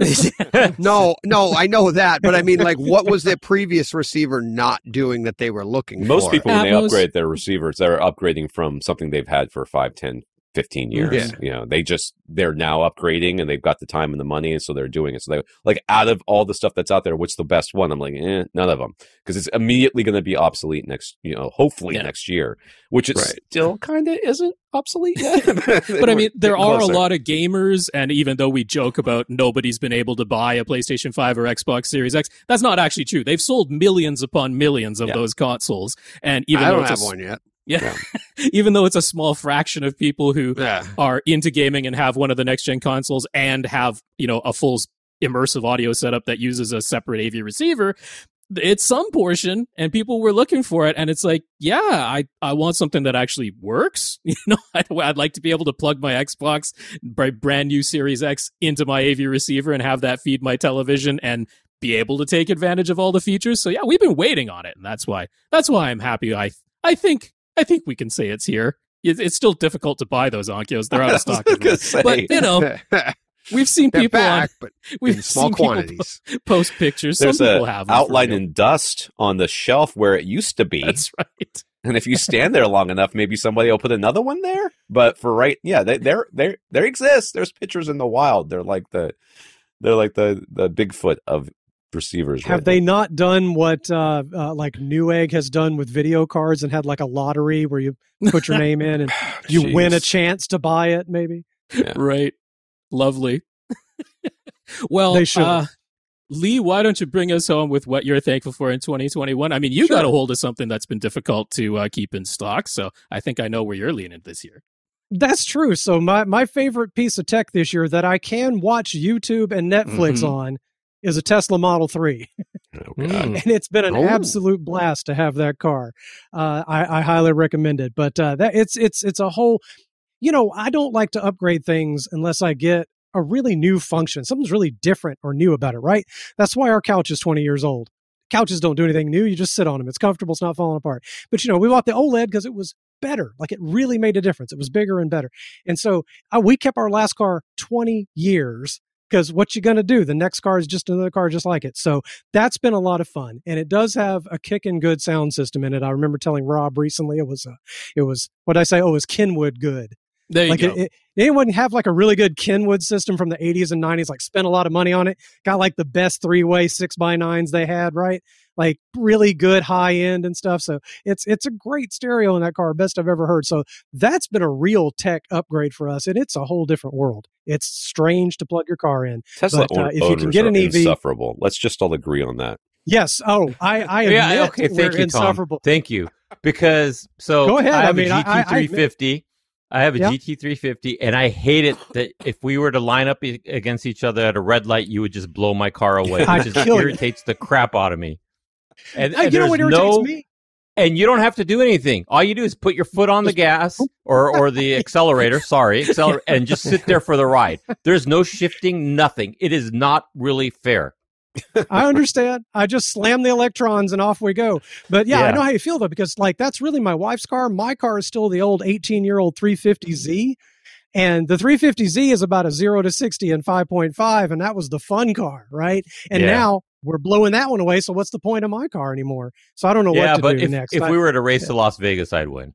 Speaker 1: No, I know that, but I mean, like, what was their previous receiver not doing that they were looking for?
Speaker 2: Most people, when they upgrade their receivers, they're upgrading from something they've had for 5, 10, 15 years.
Speaker 1: Yeah.
Speaker 2: They're now upgrading and they've got the time and the money, and so they're doing it. So they like, out of all the stuff that's out there, what's the best one? I'm like, none of them, because it's immediately going to be obsolete hopefully next year, which it still kind of isn't obsolete yet.
Speaker 6: But I mean, there are a lot of gamers, and even though we joke about nobody's been able to buy a PlayStation 5 or Xbox Series X, that's not actually true. They've sold millions upon millions of those consoles, and even
Speaker 1: I
Speaker 6: though
Speaker 1: don't have one yet.
Speaker 6: Yeah. Even though it's a small fraction of people who are into gaming and have one of the next gen consoles and have, a full immersive audio setup that uses a separate AV receiver, it's some portion, and people were looking for it. And it's like, I want something that actually works. I'd like to be able to plug my Xbox brand new Series X into my AV receiver and have that feed my television and be able to take advantage of all the features. So yeah, we've been waiting on it. And that's why I'm happy. I think we can say it's here. It's still difficult to buy those Onkyos. They're out of stock. But, we've seen people
Speaker 1: in small quantities
Speaker 6: post pictures.
Speaker 2: There's
Speaker 6: Some people have
Speaker 2: outline in dust on the shelf where it used to be.
Speaker 6: That's right.
Speaker 2: And if you stand there long enough, maybe somebody will put another one there. But for they exist. There's pictures in the wild. They're like the Bigfoot of receivers.
Speaker 4: Have they not done what like Newegg has done with video cards and had like a lottery where you put your name in and you win a chance to buy it? Maybe.
Speaker 2: Yeah.
Speaker 6: Right. Lovely. Well,
Speaker 4: they should.
Speaker 6: Lee, why don't you bring us home with what you're thankful for in 2021? I mean, you got a hold of something that's been difficult to keep in stock, so I think I know where you're leaning this year.
Speaker 4: That's true. So my favorite piece of tech this year that I can watch YouTube and Netflix on is a Tesla Model 3. And it's been an absolute blast to have that car. I highly recommend it. But it's a whole, I don't like to upgrade things unless I get a really new function. Something's really different or new about it, right? That's why our couch is 20 years old. couches don't do anything new. You just sit on them. It's comfortable. It's not falling apart. But, we bought the OLED because it was better. Like, it really made a difference. It was bigger and better. And so we kept our last car 20 years because what you going to do? The next car is just another car just like it. So that's been a lot of fun. And it does have a kicking good sound system in it. I remember telling Rob recently it was what did I say? Oh, it was Kenwood good.
Speaker 6: There you go.
Speaker 4: Anyone have like a really good Kenwood system from the 80s and 90s, like spent a lot of money on it, got like the best 3-way 6x9s they had, right? Like really good high end and stuff. So it's a great stereo in that car, best I've ever heard. So that's been a real tech upgrade for us. And it's a whole different world. It's strange to plug your car in.
Speaker 2: Tesla
Speaker 4: if you can get an EV,
Speaker 2: insufferable. Let's just all agree on that.
Speaker 4: Yes. Oh, I admit
Speaker 5: okay. Thank
Speaker 4: we're
Speaker 5: you,
Speaker 4: insufferable.
Speaker 5: Tom. Thank you. Because
Speaker 4: Go ahead.
Speaker 5: I have
Speaker 4: I mean,
Speaker 5: a GT350. I have a
Speaker 4: Yeah.
Speaker 5: GT350, and I hate it that if we were to line up against each other at a red light, you would just blow my car away. It
Speaker 4: I'd
Speaker 5: just
Speaker 4: kill you.
Speaker 5: irritates the crap out of me. And
Speaker 4: You know what
Speaker 5: there's
Speaker 4: irritates me?
Speaker 5: And you don't have to do anything. All you do is put your foot on the gas or the accelerator, and just sit there for the ride. There's no shifting, nothing. It is not really fair.
Speaker 4: I understand. I just slam the electrons and off we go. But yeah, I know how you feel though, because like that's really my wife's car. My car is still the old 18-year-old 350Z. And the 350Z is about a 0 to 60 in 5.5. And that was the fun car, right? And now we're blowing that one away. So what's the point of my car anymore? So I don't know what to do next.
Speaker 5: If we were to race to Las Vegas, I'd win.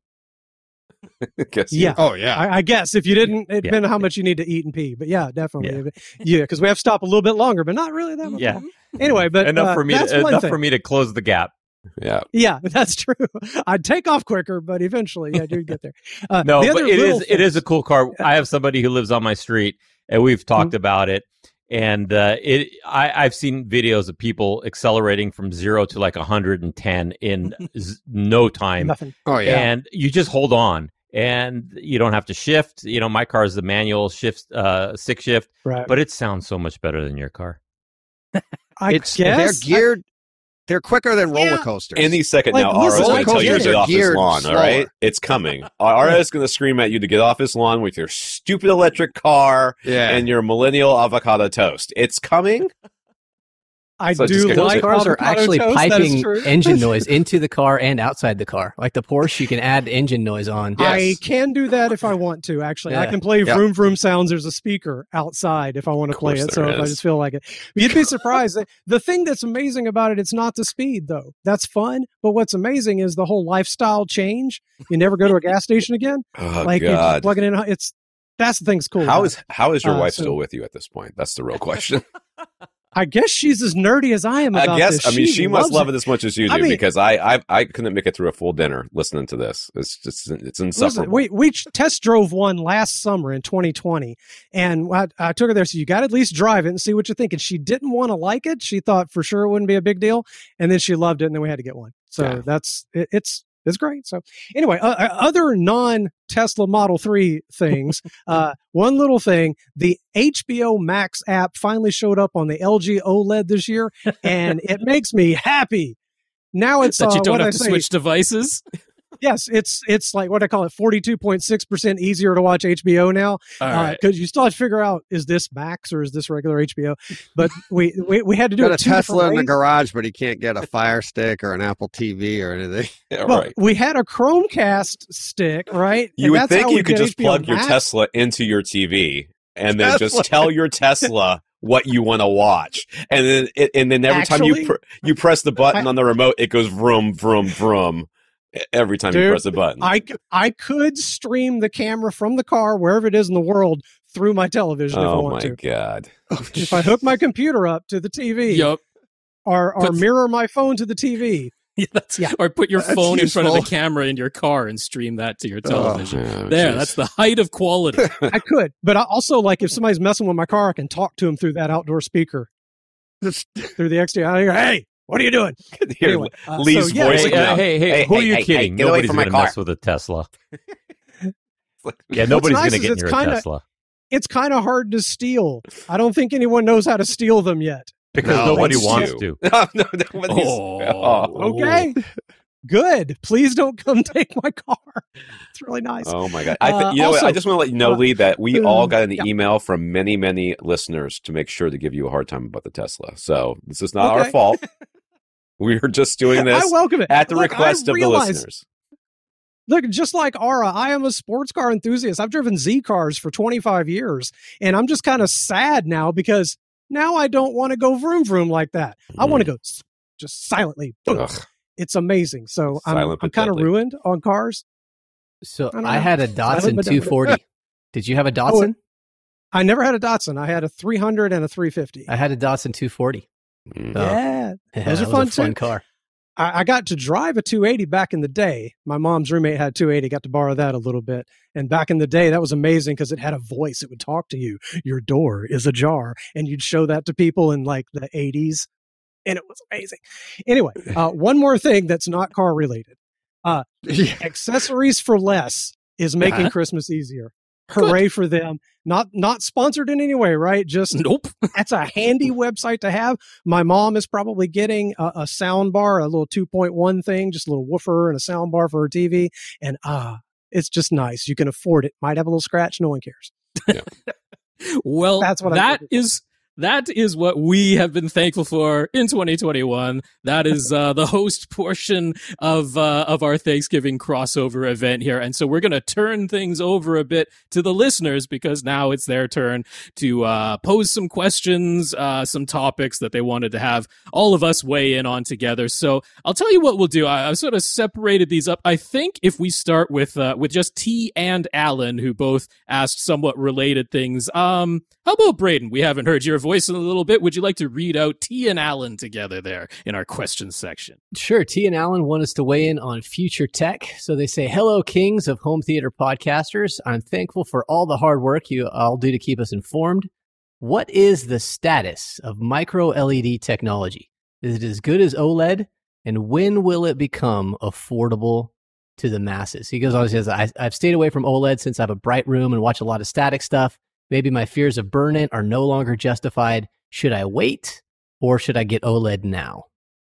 Speaker 4: Yeah.
Speaker 1: Oh, yeah.
Speaker 4: I guess if you didn't, it depends on how much you need to eat and pee. But yeah, definitely. Yeah, because we have to stop a little bit longer, but not really that much.
Speaker 5: Yeah.
Speaker 4: Longer. Anyway, but
Speaker 5: enough for
Speaker 4: for
Speaker 5: me to close the gap.
Speaker 2: Yeah.
Speaker 4: Yeah, that's true. I'd take off quicker, but eventually I do get there.
Speaker 5: No,
Speaker 4: the
Speaker 5: but it is a cool car. I have somebody who lives on my street, and we've talked about it. And I've seen videos of people accelerating from 0 to like 110 in no time.
Speaker 4: Nothing.
Speaker 1: Oh, yeah.
Speaker 5: And you just hold on, and you don't have to shift. My car is the manual stick shift,
Speaker 4: Right.
Speaker 5: but it sounds so much better than your car.
Speaker 4: I
Speaker 1: They're
Speaker 4: guess
Speaker 1: geared. They're quicker than roller coasters.
Speaker 2: Any second
Speaker 4: Like,
Speaker 2: now,
Speaker 4: listen,
Speaker 2: Ara's going to tell you to
Speaker 1: roller
Speaker 2: get off his
Speaker 1: coasters are
Speaker 2: lawn, all
Speaker 1: geared
Speaker 2: right?
Speaker 1: slower.
Speaker 2: It's coming. Ara is going to scream at you to get off his lawn with your stupid electric car and your millennial avocado toast. It's coming.
Speaker 4: I
Speaker 2: So
Speaker 4: do
Speaker 2: just get
Speaker 3: Those
Speaker 4: like
Speaker 3: cars are
Speaker 4: avocado
Speaker 3: actually
Speaker 4: toast, that is
Speaker 3: piping
Speaker 4: true.
Speaker 3: engine noise into the car and outside the car. Like the Porsche, you can add engine noise on.
Speaker 2: Yeah.
Speaker 4: I
Speaker 2: Yes.
Speaker 4: can do that if I want to. Actually, I
Speaker 3: Yeah.
Speaker 4: can play
Speaker 1: Yeah.
Speaker 4: vroom vroom sounds. There's a speaker outside if I want to
Speaker 2: Of
Speaker 4: play
Speaker 2: course
Speaker 4: it. So
Speaker 2: there
Speaker 4: if I
Speaker 2: is.
Speaker 4: just feel like it, but you'd be surprised. The thing that's amazing about it, it's not the speed though. That's fun. But what's amazing is the whole lifestyle change. You never go to a gas station again.
Speaker 2: Oh,
Speaker 4: Like you just
Speaker 2: God.
Speaker 4: plug it in. That's the thing's cool.
Speaker 2: How
Speaker 4: about
Speaker 2: is
Speaker 4: it.
Speaker 2: how is your wife
Speaker 4: so-
Speaker 2: still with you at this point? That's the real question.
Speaker 4: I guess she's as nerdy as I am about
Speaker 2: I guess.
Speaker 4: this.
Speaker 2: I mean, she must
Speaker 4: loves
Speaker 2: love it as much as you do
Speaker 4: I mean-
Speaker 2: because I couldn't make it through a full dinner listening to this. It's just it's insufferable.
Speaker 4: Listen, we test drove one last summer in 2020, and I took her there. So you got to at least drive it and see what you think. And she didn't want to like it. She thought for sure it wouldn't be a big deal, and then she loved it. And then we had to get one. So
Speaker 2: Yeah.
Speaker 4: it's great. So anyway, other non-Tesla Model 3 things. One little thing: the HBO Max app finally showed up on the LG OLED this year, and it makes me happy. Now it's
Speaker 6: That you don't
Speaker 4: what'd
Speaker 6: have
Speaker 4: I
Speaker 6: to
Speaker 4: say?
Speaker 6: switch devices.
Speaker 4: Yes, it's like what I call it, 42.6% easier to watch HBO now.
Speaker 6: All right.
Speaker 4: Because you still have to figure out, is this Max or is this regular HBO? But we had to do
Speaker 1: got
Speaker 4: it
Speaker 1: a
Speaker 4: two
Speaker 1: Tesla in
Speaker 4: different
Speaker 1: the
Speaker 4: ways.
Speaker 1: garage, but he can't get a Fire Stick or an Apple TV or anything.
Speaker 2: Yeah,
Speaker 4: Well,
Speaker 2: right.
Speaker 4: we had a Chromecast stick, right?
Speaker 2: You
Speaker 4: And
Speaker 2: would
Speaker 4: that's how
Speaker 2: think
Speaker 4: we
Speaker 2: you could
Speaker 4: did
Speaker 2: just
Speaker 4: HBO
Speaker 2: plug your
Speaker 4: Max.
Speaker 2: Tesla into your TV and then just
Speaker 1: Tesla.
Speaker 2: tell your Tesla what you want to watch, and then every time
Speaker 4: Actually,
Speaker 2: you press the button on the remote, it goes vroom vroom vroom. Every time you
Speaker 4: Dude,
Speaker 2: press a button.
Speaker 4: I could stream the camera from the car wherever it is in the world through my television if I
Speaker 2: Oh
Speaker 4: want
Speaker 2: my
Speaker 4: to.
Speaker 2: God.
Speaker 4: If I hook my computer up to the TV
Speaker 6: Yup.
Speaker 4: or
Speaker 6: But-
Speaker 4: mirror my phone to the TV.
Speaker 6: Yeah, or put your
Speaker 1: That's
Speaker 6: phone in front of
Speaker 1: useful.
Speaker 6: the camera in your car and stream that to your television.
Speaker 2: Oh,
Speaker 6: There,
Speaker 2: jeez.
Speaker 6: that's the height of quality.
Speaker 4: I could, but I also like if somebody's messing with my car, I can talk to them through that outdoor speaker, through the exterior. I hear, hey, what are you doing?
Speaker 2: Here,
Speaker 4: Anyway,
Speaker 2: Lee's
Speaker 4: so, yeah,
Speaker 2: voice.
Speaker 4: like,
Speaker 2: now.
Speaker 5: Hey, who are you
Speaker 2: hey,
Speaker 5: kidding?
Speaker 2: get away
Speaker 5: Nobody's
Speaker 2: from my
Speaker 5: going to
Speaker 2: car.
Speaker 5: mess with a Tesla. Yeah, nobody's
Speaker 4: nice
Speaker 5: going to
Speaker 4: is
Speaker 5: get
Speaker 4: it's
Speaker 5: near a
Speaker 4: kinda-
Speaker 5: Tesla.
Speaker 4: It's kind of hard to steal. I don't think anyone knows how to steal them yet.
Speaker 5: Because
Speaker 1: No,
Speaker 5: nobody
Speaker 2: that's
Speaker 5: wants
Speaker 2: you.
Speaker 5: to.
Speaker 2: No, nobody's.
Speaker 6: Oh.
Speaker 4: Okay, good. Please don't come take my car. It's really nice.
Speaker 2: Oh my God! you know
Speaker 4: Also-
Speaker 2: what? I just want to let you know, Lee, that we all got an
Speaker 4: yeah.
Speaker 2: email from many, many listeners to make sure to give you a hard time about the Tesla. So this is not our
Speaker 4: Okay.
Speaker 2: fault. We were just doing this
Speaker 4: I welcome it.
Speaker 2: at the
Speaker 4: Look,
Speaker 2: request of the listeners.
Speaker 4: Look, just like Ara, I am a sports car enthusiast. I've driven Z cars for 25 years, and I'm just kind of sad now because now I don't want to go vroom vroom like that. I want to go just silently. Boom.
Speaker 2: Ugh.
Speaker 4: It's amazing. So I'm
Speaker 2: Silent but
Speaker 4: kind of
Speaker 2: deadly.
Speaker 4: ruined on cars.
Speaker 3: So
Speaker 4: don't
Speaker 3: I
Speaker 4: know.
Speaker 3: had a Datsun
Speaker 4: Silent but deadly.
Speaker 3: 240. Did you have a Datsun?
Speaker 4: I never had a Datsun. I had a 300 and a 350.
Speaker 3: I had a Datsun 240.
Speaker 2: Mm.
Speaker 4: Yeah, those
Speaker 3: that
Speaker 4: are
Speaker 3: was
Speaker 4: fun
Speaker 3: a fun
Speaker 4: too.
Speaker 3: car.
Speaker 4: I got to drive a 280 back in the day. My mom's roommate had 280, got to borrow that a little bit. And back in the day, that was amazing because it had a voice. It would talk to you. Your door is ajar. And you'd show that to people in like the 80s. And it was amazing. Anyway, one more thing that's not car related. Accessories for Less is making Christmas easier. Hooray for them. Not sponsored in any way, right? Just
Speaker 6: Nope.
Speaker 4: that's a handy website to have. My mom is probably getting a sound bar, a little 2.1 thing, just a little woofer and a sound bar for her TV. And it's just nice. You can afford it. Might have a little scratch. No one cares.
Speaker 6: Well,
Speaker 4: That's what I'm
Speaker 6: that
Speaker 4: thinking.
Speaker 6: that is what we have been thankful for in 2021. That is the host portion of our Thanksgiving crossover event here. And so we're going to turn things over a bit to the listeners because now it's their turn to pose some questions, some topics that they wanted to have all of us weigh in on together. So I'll tell you what we'll do. I've sort of separated these up. I think if we start with just T and Alan, who both asked somewhat related things. How about Braden? We haven't heard your voice in a little bit. Would you like to read out T and Alan together there in our questions section?
Speaker 3: Sure. T and Alan want us to weigh in on future tech. So they say, hello, kings of home theater podcasters. I'm thankful for all the hard work you all do to keep us informed. What is the status of micro LED technology? Is it as good as OLED? And when will it become affordable to the masses? He goes on and says, I've stayed away from OLED since I have a bright room and watch a lot of static stuff. Maybe my fears of burn-in are no longer justified. Should I wait or should I get OLED now?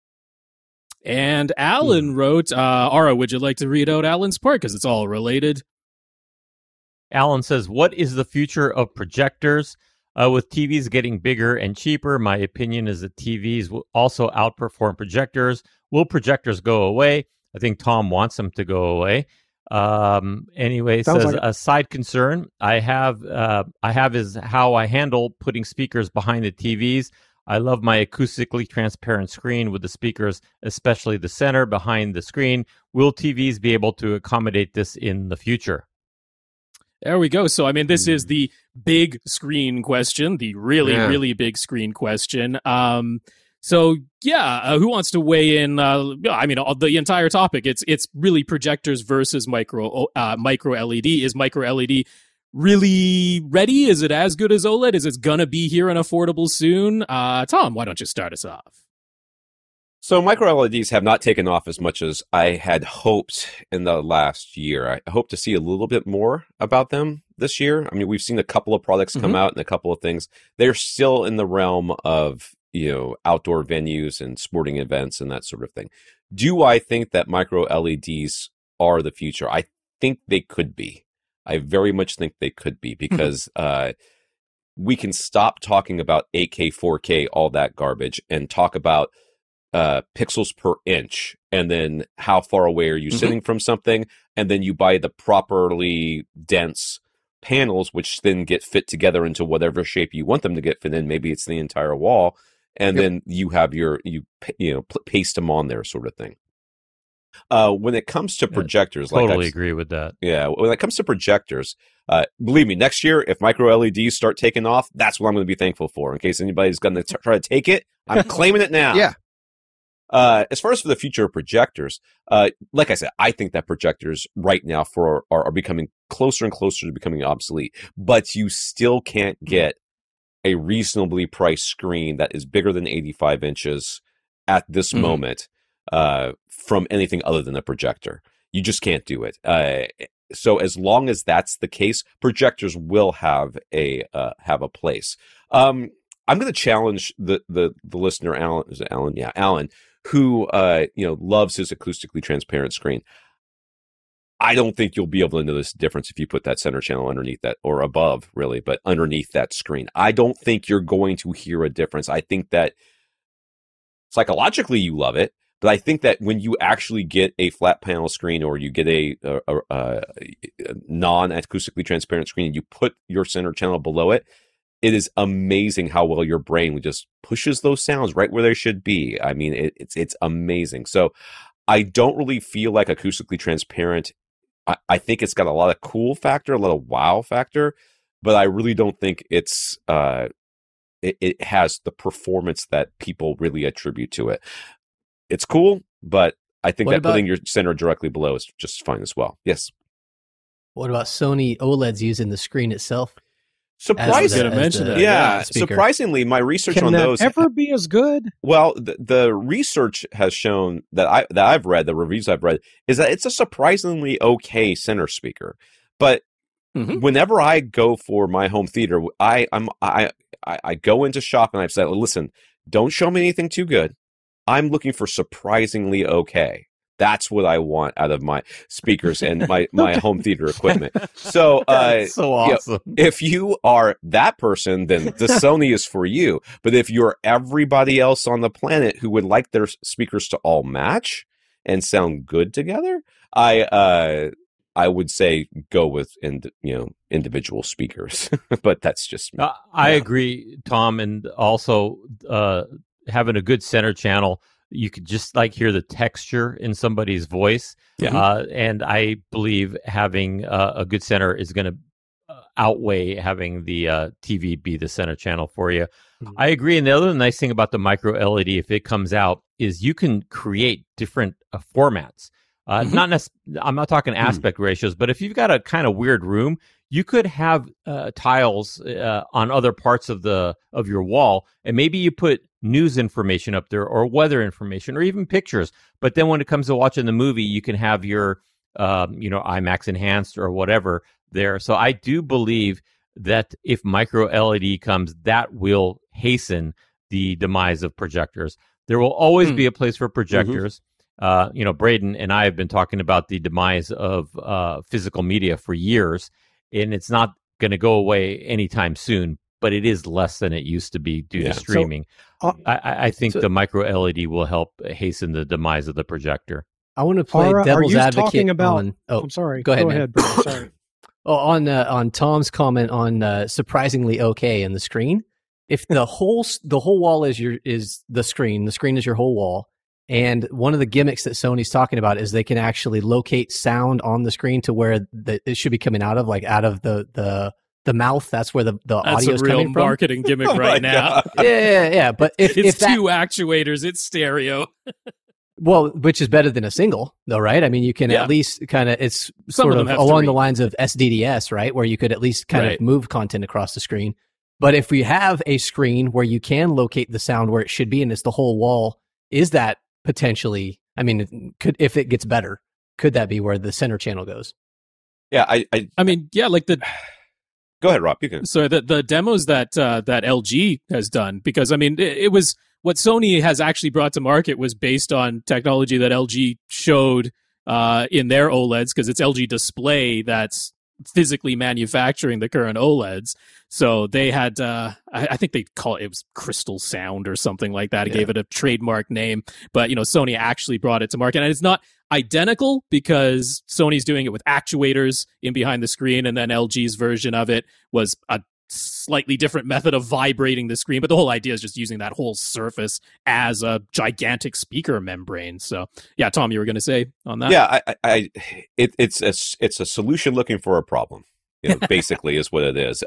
Speaker 6: And Alan wrote, Ara, would you like to read out Alan's part? Because it's all related.
Speaker 5: Alan says, what is the future of projectors? With TVs getting bigger and cheaper, my opinion is that TVs will also outperform projectors. Will projectors go away? I think Tom wants them to go away. Anyway,
Speaker 4: Sounds
Speaker 5: says
Speaker 4: like
Speaker 5: a side concern I have is how I handle putting speakers behind the TVs. I love my acoustically transparent screen with the speakers, especially the center behind the screen. Will TVs be able to accommodate this in the future?
Speaker 6: There we go. So, I mean, this is the big screen question, the really big screen question. So, who wants to weigh in? I mean, the entire topic. It's really projectors versus micro LED. Is micro LED really ready? Is it as good as OLED? Is it gonna be here and affordable soon? Tom, why don't you start us off?
Speaker 2: So micro LEDs have not taken off as much as I had hoped in the last year. I hope to see a little bit more about them this year. I mean, we've seen a couple of products come out and a couple of things. They're still in the realm of, outdoor venues and sporting events and that sort of thing. Do I think that micro LEDs are the future? I think they could be. I very much think they could be because we can stop talking about 8K, 4K, all that garbage and talk about pixels per inch, and then how far away are you sitting from something, and then you buy the properly dense panels, which then get fit together into whatever shape you want them to get fit in. Maybe it's the entire wall, and then you have paste them on there, sort of thing. When it comes to projectors,
Speaker 5: Totally agree with that.
Speaker 2: Yeah, when it comes to projectors, believe me, next year, if micro LEDs start taking off, that's what I'm going to be thankful for. In case anybody's going to try to take it, I'm claiming it now.
Speaker 1: Yeah.
Speaker 2: As far as for the future of projectors, like I said, I think that projectors right now are becoming closer and closer to becoming obsolete, but you still can't get a reasonably priced screen that is bigger than 85 inches at this moment from anything other than a projector. You just can't do it. So as long as that's the case, projectors will have a place. I'm going to challenge the listener, Alan. Is it Alan? Yeah, Alan, who loves his acoustically transparent screen. I don't think you'll be able to notice the difference if you put that center channel underneath that, or above, really, but underneath that screen. I don't think you're going to hear a difference. I think that psychologically you love it, But I think that when you actually get a flat panel screen or you get a non-acoustically transparent screen and you put your center channel below it, it is amazing how well your brain just pushes those sounds right where they should be. I mean, it's amazing. So I don't really feel like acoustically transparent. I think it's got a lot of cool factor, a lot of wow factor, but I really don't think it's it has the performance that people really attribute to it. It's cool, but I think putting your center directly below is just fine as well. Yes.
Speaker 3: What about Sony OLEDs using the screen itself?
Speaker 2: Surprisingly, surprisingly, my research on those
Speaker 4: ever be as good.
Speaker 2: Well, the research has shown that I've read, the reviews I've read, is that it's a surprisingly okay center speaker. But whenever I go for my home theater, I go into shop and I've said, listen, don't show me anything too good. I'm looking for surprisingly okay. That's what I want out of my speakers and my home theater equipment. So,
Speaker 5: so awesome.
Speaker 2: If you are that person, then the Sony is for you. But if you're everybody else on the planet who would like their speakers to all match and sound good together, I would say go with individual speakers. But that's just me.
Speaker 5: I agree, Tom, and also having a good center channel, you could just hear the texture in somebody's voice. Yeah. And I believe having a good center is going to outweigh having the TV be the center channel for you. Mm-hmm. I agree. And the other nice thing about the micro LED, if it comes out, is you can create different formats. I'm not talking aspect ratios, but if you've got a kind of weird room, you could have tiles on other parts of your wall, and maybe you put news information up there or weather information or even pictures. But then when it comes to watching the movie, you can have your IMAX enhanced or whatever there. So I do believe that if micro LED comes, that will hasten the demise of projectors. There will always be a place for projectors. Braden and I have been talking about the demise of physical media for years, and it's not going to go away anytime soon, but it is less than it used to be due to streaming. So, I think the micro LED will help hasten the demise of the projector.
Speaker 3: I want to play devil's advocate
Speaker 4: on... I'm sorry.
Speaker 3: Go ahead,
Speaker 4: Brad. Sorry.
Speaker 3: On Tom's comment on surprisingly okay in the screen. If the whole wall is the screen is your whole wall. And one of the gimmicks that Sony's talking about is they can actually locate sound on the screen to where it should be coming out of the mouth. That's where the audio is coming from. That's a real
Speaker 6: marketing gimmick right now.
Speaker 3: Yeah. But if
Speaker 6: it's two actuators, it's stereo.
Speaker 3: Well, which is better than a single, though, right? I mean, you can at least kind of, it's sort of along the lines of SDDS, right? Where you could at least kind of move content across the screen. But if we have a screen where you can locate the sound where it should be and it's the whole wall, is that potentially, I mean, if it gets better, could that be where the center channel goes?
Speaker 2: Yeah,
Speaker 6: I mean, yeah, like the...
Speaker 2: Go ahead, Rob. You can.
Speaker 6: So the demos that LG has done, because I mean, it was what Sony has actually brought to market was based on technology that LG showed in their OLEDs, because it's LG Display that's physically manufacturing the current OLEDs. So they had, I think they call it was Crystal Sound or something like that. It gave it a trademark name, but Sony actually brought it to market, and it's not identical because Sony's doing it with actuators in behind the screen, and then LG's version of it was a slightly different method of vibrating the screen, but the whole idea is just using that whole surface as a gigantic speaker membrane. So yeah, Tom, you were going to say on that?
Speaker 2: Yeah, it's a solution looking for a problem. Basically is what it is.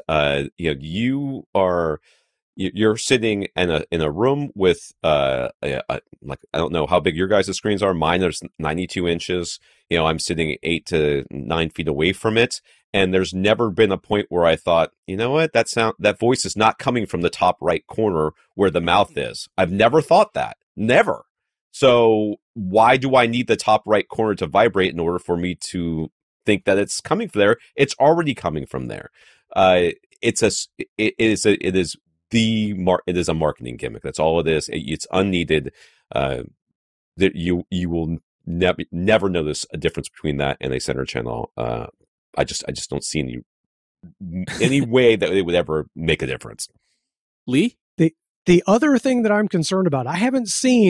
Speaker 2: You're sitting in a room with I don't know how big your guys' screens are. Mine is 92 inches. I'm sitting 8 to 9 feet away from it, and there's never been a point where I thought, you know what, that voice is not coming from the top right corner where the mouth is. I've never thought that. Never. So why do I need the top right corner to vibrate in order for me to think that it's coming from there? It's already coming from there. It is a marketing gimmick. That's all it is. It's unneeded. That you will never notice a difference between that and a center channel. I just don't see any way that it would ever make a difference.
Speaker 6: Lee?
Speaker 4: The other thing that I'm concerned about, I haven't seen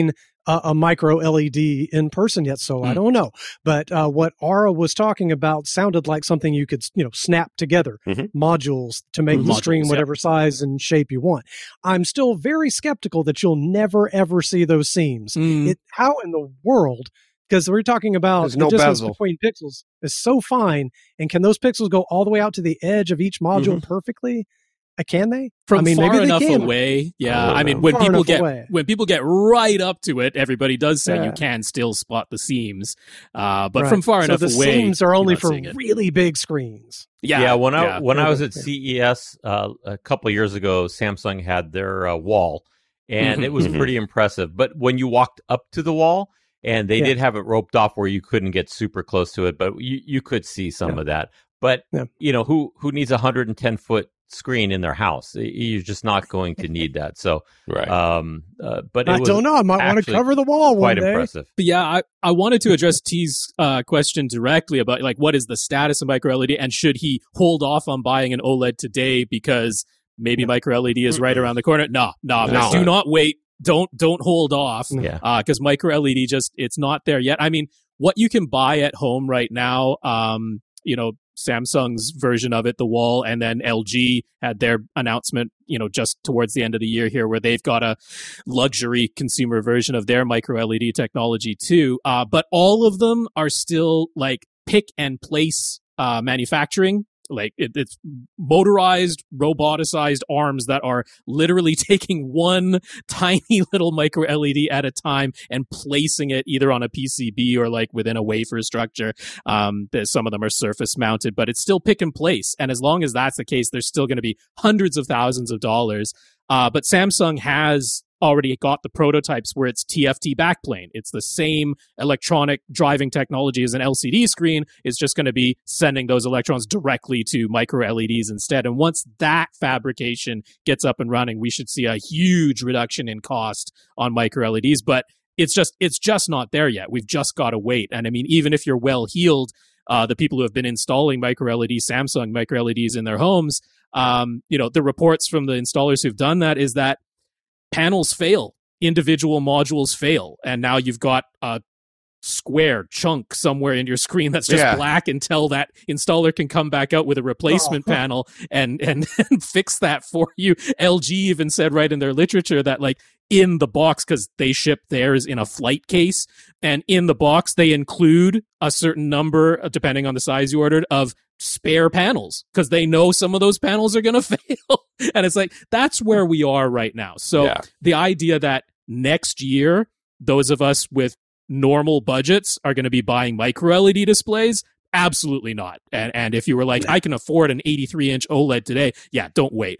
Speaker 4: a micro LED in person yet, so I don't know. But what Aura was talking about sounded like something you could, snap together modules to make the screen whatever size and shape you want. I'm still very skeptical that you'll never ever see those seams. How in the world? Because we're talking about the distance between pixels is so fine, and can those pixels go all the way out to the edge of each module perfectly? Can they?
Speaker 6: From far
Speaker 4: maybe
Speaker 6: enough
Speaker 4: they can.
Speaker 6: away, yeah. I mean, when people get right up to it, everybody does say you can still spot the seams. But from far enough away,
Speaker 4: the seams are only for really big screens.
Speaker 5: Yeah. When I was at CES a couple of years ago, Samsung had their wall, and it was pretty impressive. But when you walked up to the wall, and they did have it roped off where you couldn't get super close to it, but you could see some of that. But who needs a 110-foot screen in their house? You're just not going to need that. So, but
Speaker 4: I don't know. I might want to cover the wall one day.
Speaker 5: Quite impressive.
Speaker 6: But yeah, I wanted to address T's question directly about what is the status of micro LED, and should he hold off on buying an OLED today because maybe micro LED is right around the corner? No. Do not wait. Don't hold off. Because micro LED it's not there yet. I mean, what you can buy at home right now, Samsung's version of it, the wall, and then LG had their announcement, just towards the end of the year here, where they've got a luxury consumer version of their micro LED technology too. But all of them are still pick and place manufacturing. It's motorized, roboticized arms that are literally taking one tiny little micro LED at a time and placing it either on a PCB or within a wafer structure. Some of them are surface mounted, but it's still pick and place. And as long as that's the case, there's still going to be hundreds of thousands of dollars. But Samsung has already got the prototypes where it's TFT backplane. It's the same electronic driving technology as an LCD screen. It's just going to be sending those electrons directly to micro LEDs instead. And once that fabrication gets up and running, we should see a huge reduction in cost on micro LEDs. But it's just not there yet. We've just got to wait. And I mean, even if you're well-heeled, the people who have been installing micro LEDs, Samsung micro LEDs in their homes, the reports from the installers who've done that is that panels fail, individual modules fail, and now you've got a square chunk somewhere in your screen that's just black until that installer can come back out with a replacement panel and fix that for you. LG even said right in their literature that in the box, because they ship theirs in a flight case, and in the box they include a certain number, depending on the size you ordered, of spare panels, because they know some of those panels are going to fail. And it's that's where we are right now. So the idea that next year, those of us with normal budgets are going to be buying micro LED displays, absolutely not. And if you were I can afford an 83-inch OLED today, don't wait.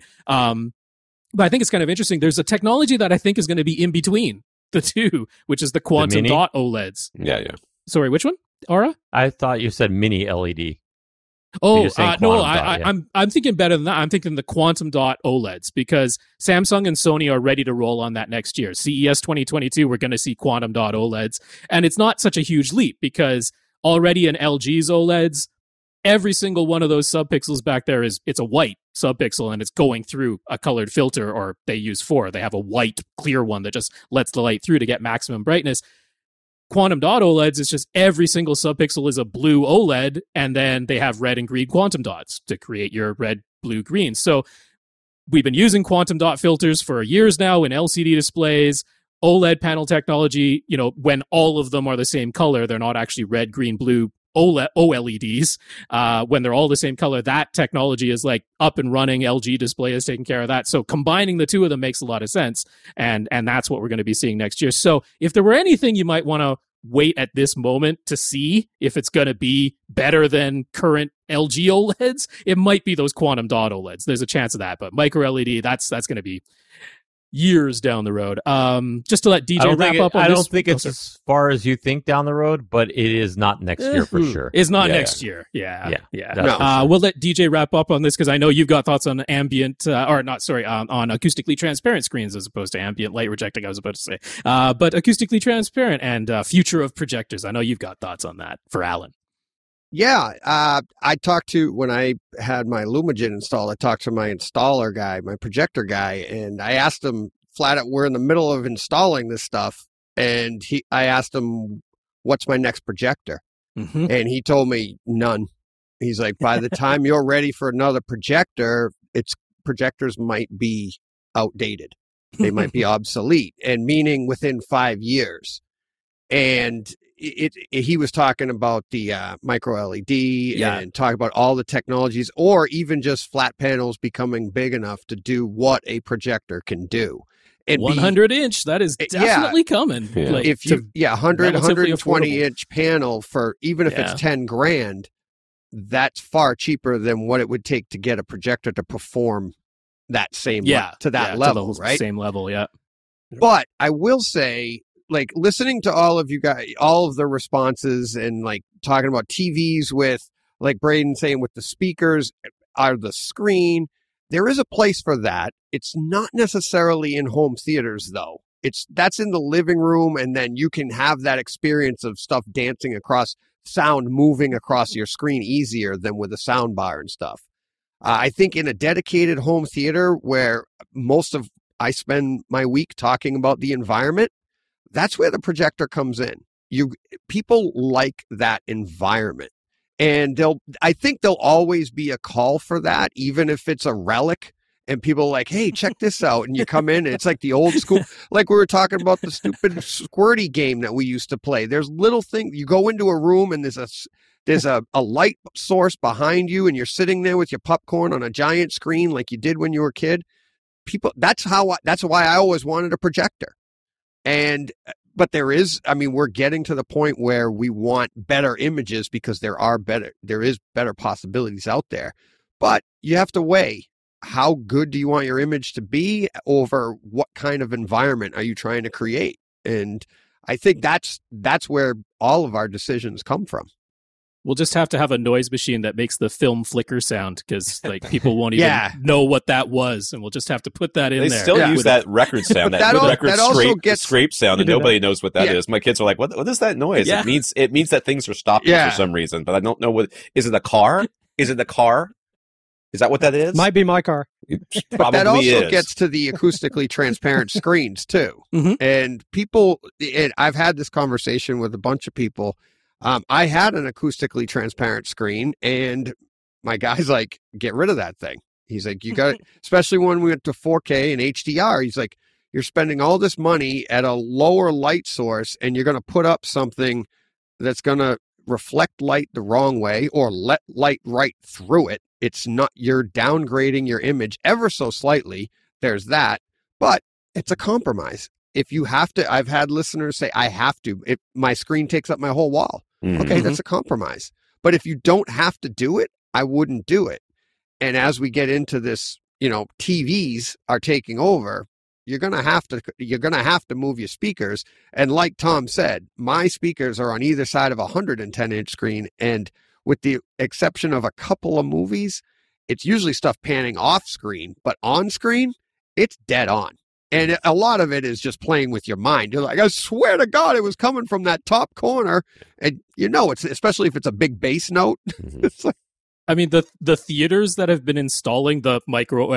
Speaker 6: But I think it's kind of interesting. There's a technology that I think is going to be in between the two, which is the quantum dot OLEDs.
Speaker 2: Yeah.
Speaker 6: Sorry, which one? Aura?
Speaker 5: I thought you said mini LED.
Speaker 6: Oh, no, I'm thinking better than that. I'm thinking the quantum dot OLEDs, because Samsung and Sony are ready to roll on that next year. CES 2022, we're going to see quantum dot OLEDs. And it's not such a huge leap, because already in LG's OLEDs, every single one of those subpixels back there it's a white subpixel, and it's going through a colored filter, or they use 4. They have a white clear one that just lets the light through to get maximum brightness. Quantum dot OLEDs is just every single subpixel is a blue OLED, and then they have red and green quantum dots to create your red, blue, green. So we've been using quantum dot filters for years now in LCD displays. OLED panel technology, when all of them are the same color, they're not actually red, green, blue OLEDs. When they're all the same color, that technology is up and running. LG Display is taking care of that. So combining the two of them makes a lot of sense. And that's what we're going to be seeing next year. So if there were anything you might want to wait at this moment to see if it's going to be better than current LG OLEDs, it might be those quantum dot OLEDs. There's a chance of that. But micro LED, that's going to be years down the road. Just to let DJ wrap up on this.
Speaker 5: I don't think it's as far as you think down the road, but it is not next year for sure.
Speaker 6: It's not next year. Yeah. No. We'll let DJ wrap up on this, because I know you've got thoughts on ambient, on acoustically transparent screens as opposed to ambient light rejecting, I was about to say. But acoustically transparent and future of projectors. I know you've got thoughts on that for Alan.
Speaker 1: Yeah, I talked to, when I had my Lumagen installed, I talked to my installer guy, my projector guy, and I asked him flat out, we're in the middle of installing this stuff. And I asked him, what's my next projector?
Speaker 6: Mm-hmm.
Speaker 1: And he told me none. He's like, by the time you're ready for another projector, projectors might be outdated. They might be obsolete, and meaning within 5 years. And he was talking about the micro LED and talking about all the technologies, or even just flat panels becoming big enough to do what a projector can do.
Speaker 6: 100-inch, that is definitely coming.
Speaker 2: Yeah.
Speaker 6: Like,
Speaker 1: If you 120
Speaker 6: affordable.
Speaker 1: inch panel for even if it's 10 grand, that's far cheaper than what it would take to get a projector to perform that same to that level, right?
Speaker 6: Same level, yeah.
Speaker 1: But I will say, like, listening to all of you guys, all of the responses, and like talking about TVs with, like Braden saying, with the speakers or the screen, there is a place for that. It's not necessarily in home theaters, though. That's in the living room, and then you can have that experience of stuff dancing across, sound moving across your screen easier than with a sound bar and stuff. I think in a dedicated home theater where I spend my week talking about the environment, that's where the projector comes in. People like that environment. And I think there'll always be a call for that, even if it's a relic and people are like, hey, check this out. And you come in and it's like the old school, like we were talking about the stupid squirty game that we used to play. There's little things. You go into a room and there's a light source behind you and you're sitting there with your popcorn on a giant screen like you did when you were a kid. That's why I always wanted a projector. But we're getting to the point where we want better images because there is better possibilities out there. But you have to weigh, how good do you want your image to be over what kind of environment are you trying to create? And I think that's where all of our decisions come from.
Speaker 6: We'll just have to have a noise machine that makes the film flicker sound, because like people won't even know what that was, and we'll just have to put that in there.
Speaker 2: They still use that record sound, that record scrape sound, and nobody knows what that is. My kids are like, "What is that noise?"
Speaker 6: Yeah.
Speaker 2: It means that things are stopping for some reason, but I don't know what. Is it a car? Is it the car? Is that what that is?
Speaker 4: Might be my car.
Speaker 1: But that also gets to the acoustically transparent screens too.
Speaker 6: Mm-hmm.
Speaker 1: And I've had this conversation with a bunch of people. I had an acoustically transparent screen, and my guy's like, get rid of that thing. He's like, you got it, especially when we went to 4K and HDR. He's like, you're spending all this money at a lower light source, and you're going to put up something that's going to reflect light the wrong way or let light right through it. It's not, you're downgrading your image ever so slightly. There's that, but it's a compromise. If you have to, I've had listeners say, I have to, my screen takes up my whole wall.
Speaker 2: Mm-hmm.
Speaker 1: Okay, that's a compromise. But if you don't have to do it, I wouldn't do it. And as we get into this, TVs are taking over, you're going to have to move your speakers. And like Tom said, my speakers are on either side of a 110-inch screen. And with the exception of a couple of movies, it's usually stuff panning off screen, but on screen, it's dead on. And a lot of it is just playing with your mind. You're like, I swear to God, it was coming from that top corner. And it's, especially if it's a big bass note.
Speaker 2: Mm-hmm.
Speaker 1: It's like,
Speaker 6: I mean, the theaters that have been installing the micro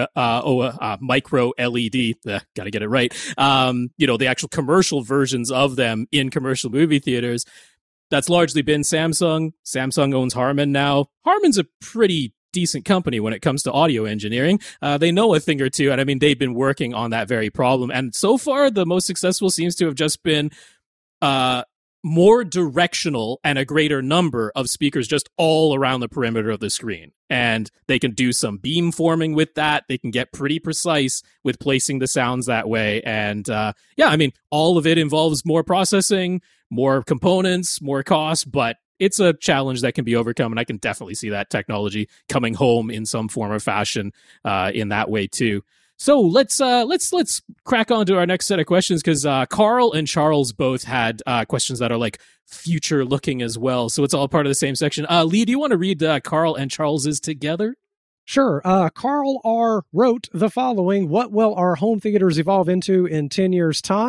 Speaker 6: LED, got to get it right. The actual commercial versions of them in commercial movie theaters, that's largely been Samsung. Samsung owns Harman now. Harman's a pretty decent company when it comes to audio engineering. They know a thing or two, and I mean, they've been working on that very problem. And so far, the most successful seems to have just been more directional and a greater number of speakers just all around the perimeter of the screen. And they can do some beam forming with that. They can get pretty precise with placing the sounds that way. And all of it involves more processing, more components, more costs, but it's a challenge that can be overcome, and I can definitely see that technology coming home in some form or fashion in that way too. So let's crack on to our next set of questions, because Carl and Charles both had questions that are like future looking as well. So it's all part of the same section. Lee, do you want to read Carl and Charles's together?
Speaker 4: Sure. Carl R. wrote the following: what will our home theaters evolve into in 10 years' time?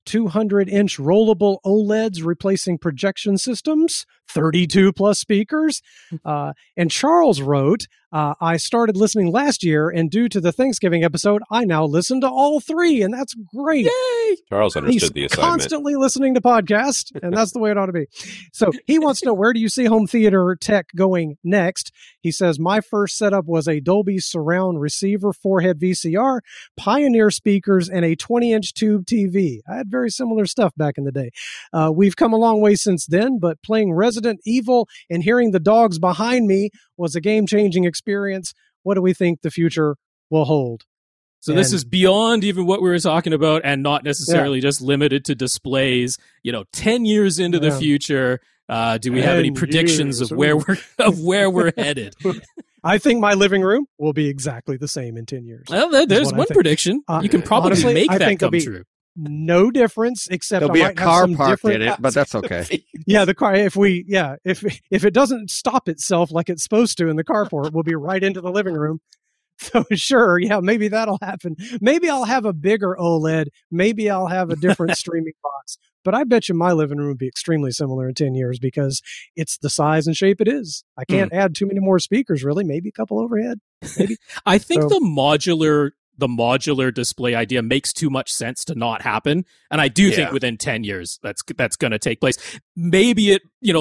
Speaker 4: 200-inch rollable OLEDs replacing projection systems, 32 plus speakers. And Charles wrote, I started listening last year, and due to the Thanksgiving episode, I now listen to all three, and that's great.
Speaker 6: Yay!
Speaker 2: Charles understood
Speaker 4: He's
Speaker 2: the assignment.
Speaker 4: constantly listening to podcasts, and that's the way it ought to be. So he wants to know, where do you see home theater tech going next? He says, my first setup was a Dolby surround receiver, 4-head VCR, Pioneer speakers, and a 20-inch tube TV. I had very similar stuff back in the day. We've come a long way since then, but playing Resident Evil and hearing the dogs behind me was a game-changing experience. What do we think the future will hold?
Speaker 6: So this is beyond even what we were talking about, and not necessarily just limited to displays. 10 years into the future, do we have any predictions of where we're headed?
Speaker 4: I think my living room will be exactly the same in 10 years.
Speaker 6: Well, there's one prediction. You can probably
Speaker 4: honestly,
Speaker 6: make
Speaker 4: I
Speaker 6: that
Speaker 4: think
Speaker 6: come
Speaker 4: there'll be
Speaker 6: true.
Speaker 4: No difference, except
Speaker 1: There'll
Speaker 4: I
Speaker 1: be a
Speaker 4: might have
Speaker 1: car
Speaker 4: some
Speaker 1: parked
Speaker 4: different.
Speaker 1: in it, but that's okay.
Speaker 4: Yeah, the car. If it doesn't stop itself like it's supposed to in the carport, we'll be right into the living room. So sure, yeah, maybe that'll happen. Maybe I'll have a bigger OLED. Maybe I'll have a different streaming box. But I bet you my living room will be extremely similar in 10 years because it's the size and shape it is. I can't add too many more speakers, really. Maybe a couple overhead. Maybe.
Speaker 6: I think the modular display idea makes too much sense to not happen. And I do think within 10 years that's going to take place. Maybe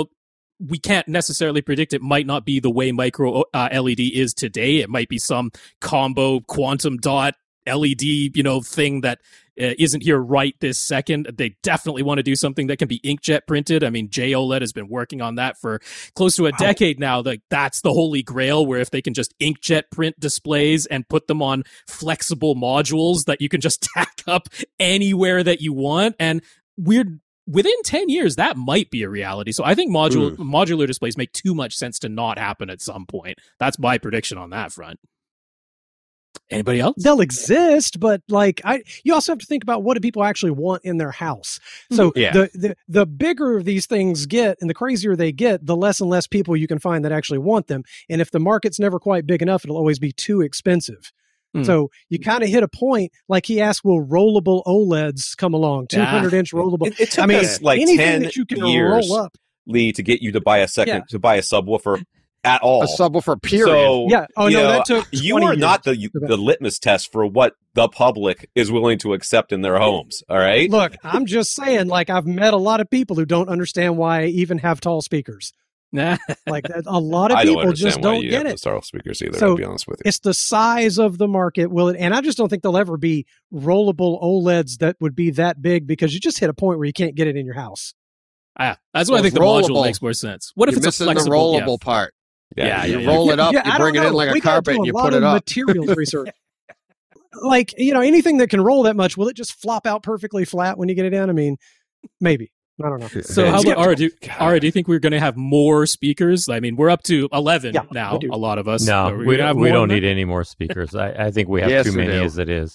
Speaker 6: we can't necessarily predict. It might not be the way micro LED is today. It might be some combo quantum dot LED, thing that isn't here right this second. They definitely want to do something that can be inkjet printed. I mean, JOLED has been working on that for close to a decade now. That's the holy grail, where if they can just inkjet print displays and put them on flexible modules that you can just tack up anywhere that you want. And within 10 years, that might be a reality. So I think modular displays make too much sense to not happen at some point. That's my prediction on that front. Anybody else?
Speaker 4: They'll exist, but you also have to think about, what do people actually want in their house? So the bigger these things get and the crazier they get, the less and less people you can find that actually want them. And if the market's never quite big enough, it'll always be too expensive. So you kind of hit a point, like he asked, will rollable OLEDs come along? 200-inch rollable.
Speaker 2: It took us like
Speaker 4: anything
Speaker 2: 10
Speaker 4: that you can
Speaker 2: years,
Speaker 4: roll up.
Speaker 2: Lee, to get you to buy a subwoofer at all.
Speaker 1: A subwoofer, period.
Speaker 2: So,
Speaker 4: that took 20
Speaker 2: you are
Speaker 4: years.
Speaker 2: not the litmus test for what the public is willing to accept in their homes, all right?
Speaker 4: Look, I'm just saying, I've met a lot of people who don't understand why I even have tall speakers. A lot of people just don't get it.
Speaker 2: Tall speakers either,
Speaker 4: So
Speaker 2: I'll be honest with you.
Speaker 4: it's the size of the market. And I just don't think there'll ever be rollable OLEDs that would be that big, because you just hit a point where you can't get it in your house.
Speaker 6: That's why I think the module makes more sense. What if
Speaker 1: You're
Speaker 6: it's a
Speaker 1: missing
Speaker 6: flexible
Speaker 1: the rollable part?
Speaker 6: Yeah,
Speaker 1: you roll it up, you bring it in like a carpet, and you put it up.
Speaker 4: Materials research. Anything that can roll that much, will it just flop out perfectly flat when you get it in? I mean, maybe. I don't know.
Speaker 6: So how about Ara? Do you think we're going to have more speakers? I mean, we're up to 11 now. A lot of us.
Speaker 5: No, we don't need any more speakers. I think we have too many as it is.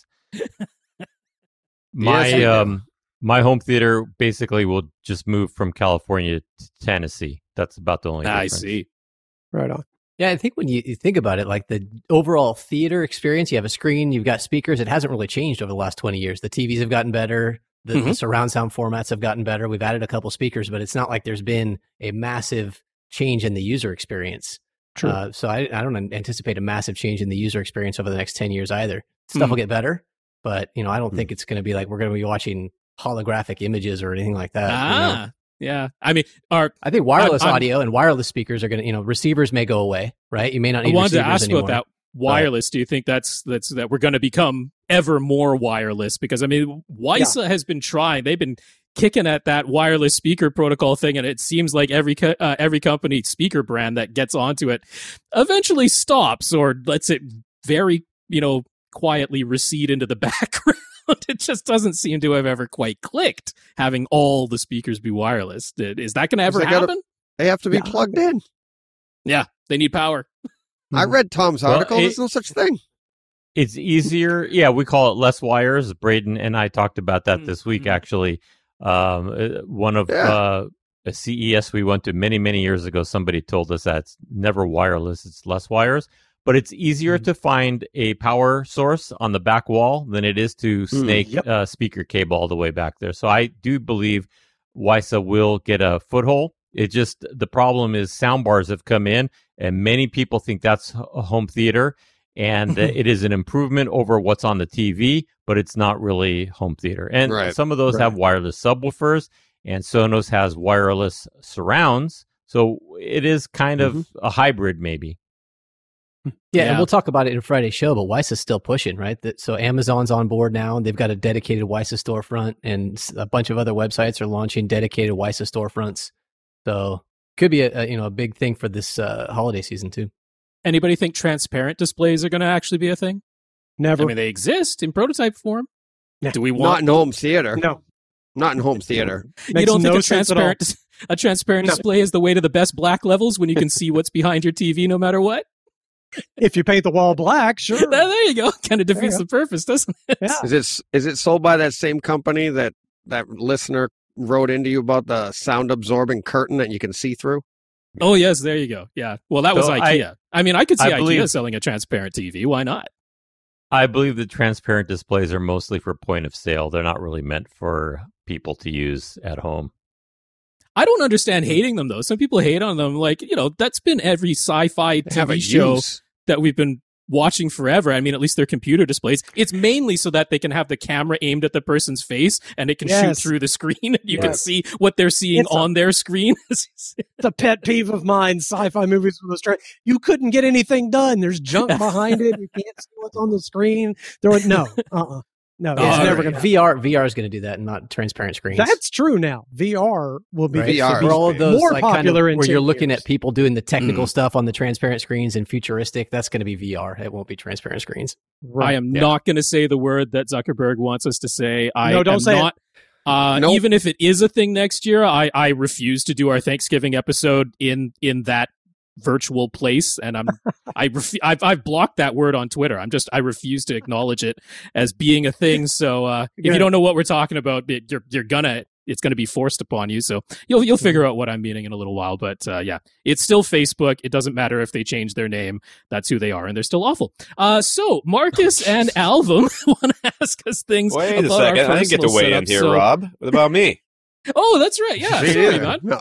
Speaker 5: My home theater basically will just move from California to Tennessee. That's about the only difference.
Speaker 6: I see.
Speaker 4: Right on.
Speaker 3: Yeah, I think when you think about it, like the overall theater experience, you have a screen, you've got speakers. It hasn't really changed over the last 20 years. The TVs have gotten better. The surround sound formats have gotten better. We've added a couple speakers, but it's not like there's been a massive change in the user experience.
Speaker 4: True.
Speaker 3: So I don't anticipate a massive change in the user experience over the next 10 years either. Stuff will get better, but I don't think it's going to be like we're going to be watching holographic images or anything like that.
Speaker 6: Yeah. I mean,
Speaker 3: I think wireless audio and wireless speakers are going to, receivers may go away, right? You may not need receivers anymore. I wanted to ask about
Speaker 6: that. Wireless, do you think that we're going to become ever more wireless? Because I mean, WISA has been trying; they've been kicking at that wireless speaker protocol thing, and it seems like every company speaker brand that gets onto it eventually stops or lets it very quietly recede into the background. It just doesn't seem to have ever quite clicked, having all the speakers be wireless. Is that going to ever happen?
Speaker 1: They have to be plugged in.
Speaker 6: Yeah, they need power.
Speaker 1: I read Tom's article. There's no such thing.
Speaker 5: It's easier. Yeah, we call it less wires. Braden and I talked about that this week, actually. One of a CES we went to many, many years ago, somebody told us that it's never wireless, it's less wires. but it's easier to find a power source on the back wall than it is to snake speaker cable all the way back there. So I do believe WiSA will get a foothold. It just, the problem is sound bars have come in, and many people think that's a home theater, and it is an improvement over what's on the TV, but it's not really home theater. And some of those have wireless subwoofers, and Sonos has wireless surrounds. So it is kind of a hybrid, maybe.
Speaker 3: Yeah, and we'll talk about it in Friday's show, but WiSA's still pushing, right? So Amazon's on board now, and they've got a dedicated WiSA storefront, and a bunch of other websites are launching dedicated WiSA storefronts. So could be a big thing for this holiday season too.
Speaker 6: Anybody think transparent displays are going to actually be a thing?
Speaker 4: Never.
Speaker 6: I mean, they exist in prototype form.
Speaker 4: Yeah.
Speaker 6: Do we want
Speaker 1: Not in home theater?
Speaker 4: No.
Speaker 1: Not in home theater.
Speaker 6: You don't think a transparent display is the way to the best black levels when you can see what's behind your TV no matter what?
Speaker 4: If you paint the wall black, sure.
Speaker 6: There you go. Kind of defeats the purpose, doesn't it?
Speaker 4: Yeah.
Speaker 1: Is it sold by that same company that listener wrote into you about the sound absorbing curtain that you can see through?
Speaker 6: Oh, yes. There you go. Yeah. Well, that was IKEA. I mean, I could see IKEA selling a transparent TV. Why not?
Speaker 5: I believe the transparent displays are mostly for point of sale. They're not really meant for people to use at home.
Speaker 6: I don't understand hating them, though. Some people hate on them. Like, that's been every sci-fi TV show that we've been watching forever. I mean, at least they're computer displays. It's mainly so that they can have the camera aimed at the person's face and it can shoot through the screen and you can see what they're seeing on their screen.
Speaker 4: It's a pet peeve of mine, sci-fi movies with a you couldn't get anything done. There's junk behind it. You can't see what's on the screen. No, it's never going to.
Speaker 3: VR is going to do that, and not transparent screens.
Speaker 4: That's true now. VR will be
Speaker 1: VR
Speaker 3: for all of those
Speaker 4: more popular in
Speaker 3: where you're looking
Speaker 4: years.
Speaker 3: at people doing the technical stuff on the transparent screens and futuristic. That's going to be VR. It won't be transparent screens.
Speaker 6: Right. I am not going to say the word that Zuckerberg wants us to say.
Speaker 4: Don't say it.
Speaker 6: Even if it is a thing next year, I refuse to do our Thanksgiving episode in that virtual place, and I've blocked that word on Twitter. I refuse to acknowledge it as being a thing. So if you don't know what we're talking about, it's gonna be forced upon you. So you'll figure out what I'm meaning in a little while. But it's still Facebook. It doesn't matter if they change their name. That's who they are, and they're still awful. So Marcus and Alvum want to ask us things.
Speaker 2: Wait
Speaker 6: about
Speaker 2: a second, I didn't get to weigh in here, Rob. What about me?
Speaker 6: Oh, that's right. Yeah, sorry, man.
Speaker 1: No.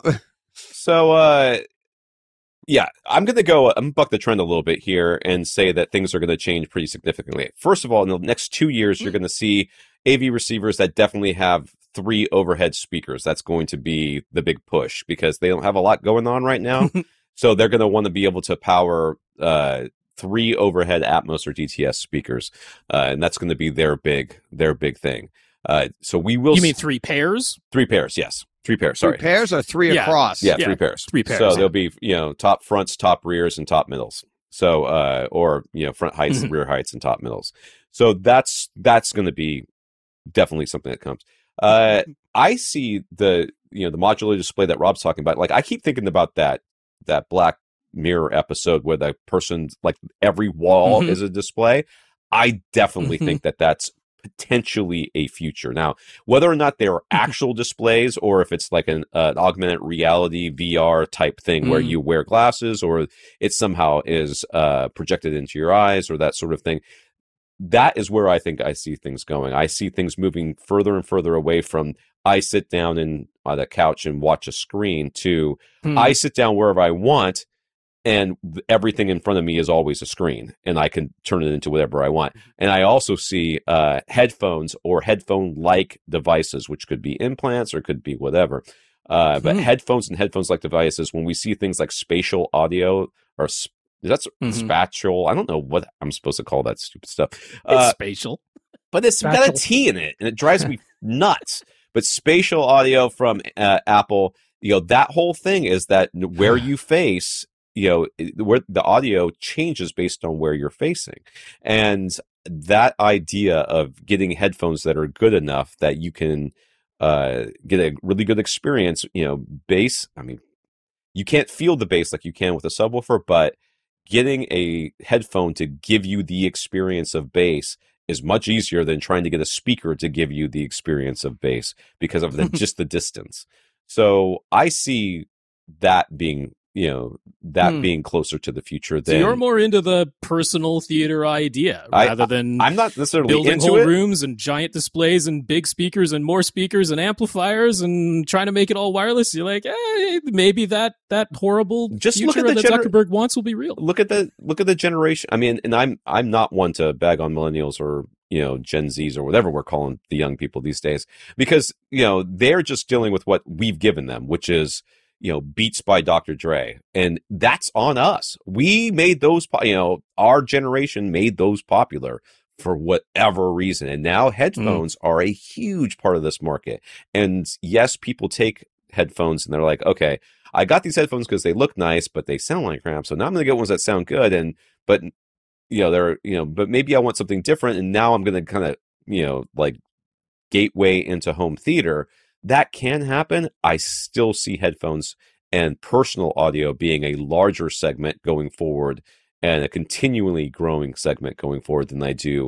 Speaker 2: So. Yeah, I'm going to buck the trend a little bit here and say that things are going to change pretty significantly. First of all, in the next 2 years, you're going to see AV receivers that definitely have 3 overhead speakers. That's going to be the big push because they don't have a lot going on right now. So they're going to want to be able to power 3 overhead Atmos or DTS speakers. And that's going to be their big thing. So we will.
Speaker 6: You mean 3 pairs?
Speaker 2: 3 pairs, yes. 3 pairs, sorry.
Speaker 1: 3 pairs or 3 across?
Speaker 2: Yeah, 3 pairs.
Speaker 6: 3 pairs.
Speaker 2: So there'll be, top fronts, top rears, and top middles. So, front heights, rear heights, and top middles. So that's going to be definitely something that comes. I see the modular display that Rob's talking about. Like, I keep thinking about that Black Mirror episode where the person's, like, every wall is a display. I definitely think that that's potentially a future. Now, whether or not they're actual displays or if it's like an augmented reality VR type thing where you wear glasses or it somehow is projected into your eyes or that sort of thing, that is where I think I see things going. I see things moving further and further away from I sit down on the couch and watch a screen to I sit down wherever I want and everything in front of me is always a screen, and I can turn it into whatever I want. And I also see headphones or headphone-like devices, which could be implants or could be whatever. But headphones and headphones-like devices, when we see things like spatial audio or spatial, I don't know what I'm supposed to call that stupid stuff.
Speaker 6: It's spatial.
Speaker 2: But it's got a T in it, and it drives me nuts. But spatial audio from Apple, that whole thing is that where you face, where the audio changes based on where you're facing. And that idea of getting headphones that are good enough that you can get a really good experience, bass, I mean, you can't feel the bass like you can with a subwoofer, but getting a headphone to give you the experience of bass is much easier than trying to get a speaker to give you the experience of bass because of just the distance. So I see that being that being closer to the future
Speaker 6: So
Speaker 2: than
Speaker 6: you're more into the personal theater idea rather than
Speaker 2: I'm not necessarily
Speaker 6: building
Speaker 2: into
Speaker 6: whole
Speaker 2: it.
Speaker 6: rooms and giant displays and big speakers and more speakers and amplifiers and trying to make it all wireless. You're like, maybe that horrible
Speaker 2: Just look
Speaker 6: future
Speaker 2: at the
Speaker 6: that Zuckerberg wants will be real.
Speaker 2: Look at the generation. I mean, and I'm not one to bag on millennials or Gen Zs or whatever we're calling the young people these days, because they're just dealing with what we've given them, which is Beats by Dr. Dre, and that's on us. We made those, our generation made those popular for whatever reason, and now headphones are a huge part of this market. And yes, people take headphones and they're like, okay, I got these headphones because they look nice, but they sound like crap, so now I'm going to get ones that sound good, but maybe I want something different, and now I'm going to kind of like gateway into home theater. That can happen. I still see headphones and personal audio being a larger segment going forward, and a continually growing segment going forward than I do,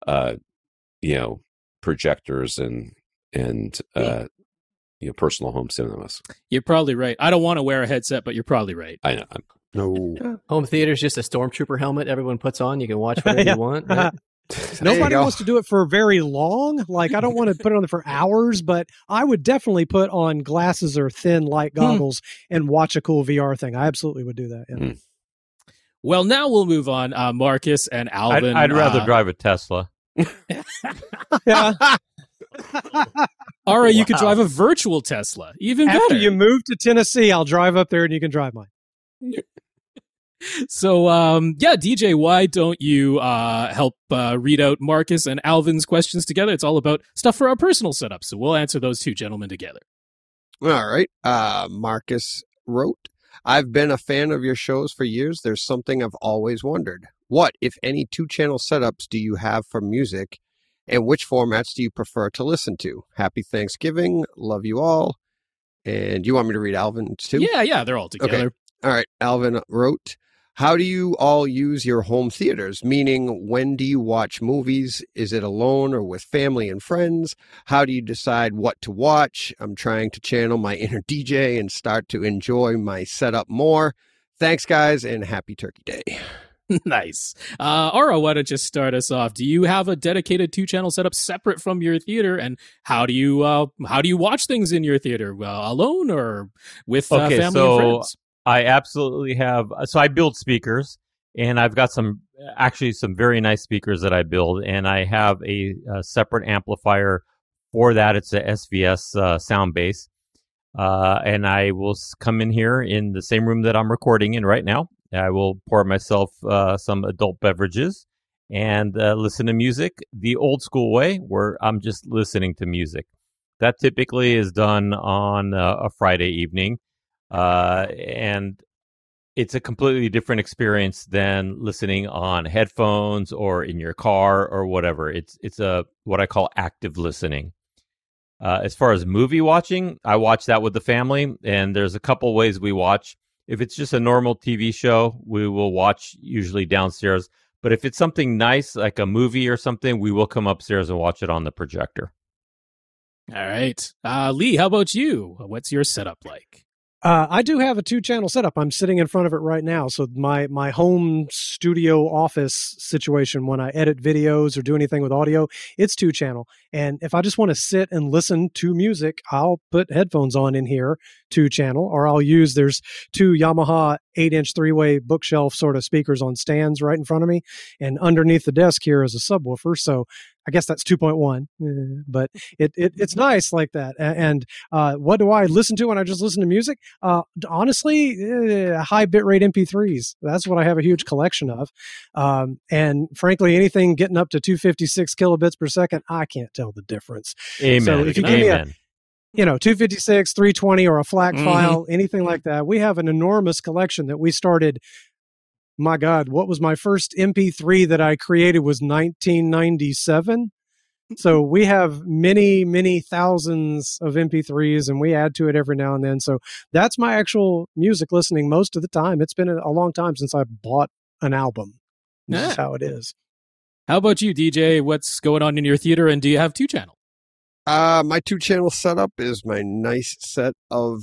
Speaker 2: projectors and personal home cinemas.
Speaker 6: You're probably right. I don't want to wear a headset, but you're probably right.
Speaker 2: I know.
Speaker 1: No.
Speaker 3: Home theater is just a stormtrooper helmet everyone puts on. You can watch whatever you want. Right?
Speaker 4: Nobody wants to do it for very long. Like, I don't want to put it on for hours, but I would definitely put on glasses or thin light goggles and watch a cool VR thing. I absolutely would do that. Yeah.
Speaker 6: Well, now we'll move on. Marcus and Alvin.
Speaker 5: I'd rather drive a Tesla.
Speaker 4: Yeah.
Speaker 6: Ara, you could drive a virtual Tesla. Even
Speaker 4: After
Speaker 6: better.
Speaker 4: you move to Tennessee, I'll drive up there and you can drive mine.
Speaker 6: So, DJ, why don't you help read out Marcus and Alvin's questions together? It's all about stuff for our personal setup, so we'll answer those two gentlemen together.
Speaker 1: All right. Marcus wrote, I've been a fan of your shows for years. There's something I've always wondered. What, if any, 2-channel setups do you have for music, and which formats do you prefer to listen to? Happy Thanksgiving. Love you all. And you want me to read Alvin's too?
Speaker 6: Yeah, they're all together.
Speaker 1: Okay. All right. Alvin wrote, how do you all use your home theaters? Meaning, when do you watch movies? Is it alone or with family and friends? How do you decide what to watch? I'm trying to channel my inner DJ and start to enjoy my setup more. Thanks, guys, and happy Turkey Day.
Speaker 6: Nice. Ara, why don't you start us off? Do you have a dedicated 2-channel setup separate from your theater? And how do you watch things in your theater? Alone or with family and friends?
Speaker 5: I absolutely have. So I build speakers, and I've got some very nice speakers that I build, and I have a separate amplifier for that. It's a SVS sound base, and I will come in here in the same room that I'm recording in right now. I will pour myself some adult beverages and listen to music the old school way, where I'm just listening to music. That typically is done on a Friday evening. And it's a completely different experience than listening on headphones or in your car or whatever. It's what I call active listening. As far as movie watching, I watch that with the family, and there's a couple ways we watch. If it's just a normal TV show, we will watch usually downstairs. But if it's something nice, like a movie or something, we will come upstairs and watch it on the projector.
Speaker 6: All right. Lee, how about you? What's your setup like?
Speaker 4: I do have a 2-channel setup. I'm sitting in front of it right now. So my home studio office situation, when I edit videos or do anything with audio, it's 2-channel. And if I just want to sit and listen to music, I'll put headphones on in here, 2-channel, or there's 2 Yamaha 8-inch 3-way bookshelf sort of speakers on stands right in front of me. And underneath the desk here is a subwoofer. So I guess that's 2.1, but it's nice like that. And what do I listen to when I just listen to music? Honestly, high bitrate MP3s. That's what I have a huge collection of. And frankly, anything getting up to 256 kilobits per second, I can't tell the difference.
Speaker 5: Amen.
Speaker 4: So if you give me a 256, 320, or a FLAC file, anything like that, we have an enormous collection that we started. My God, what was my first MP3 that I created was 1997. So we have many, many thousands of MP3s, and we add to it every now and then. So that's my actual music listening most of the time. It's been a long time since I bought an album. This is how it is.
Speaker 6: How about you, DJ? What's going on in your theater, and do you have 2-channel?
Speaker 1: My 2-channel setup is my nice set of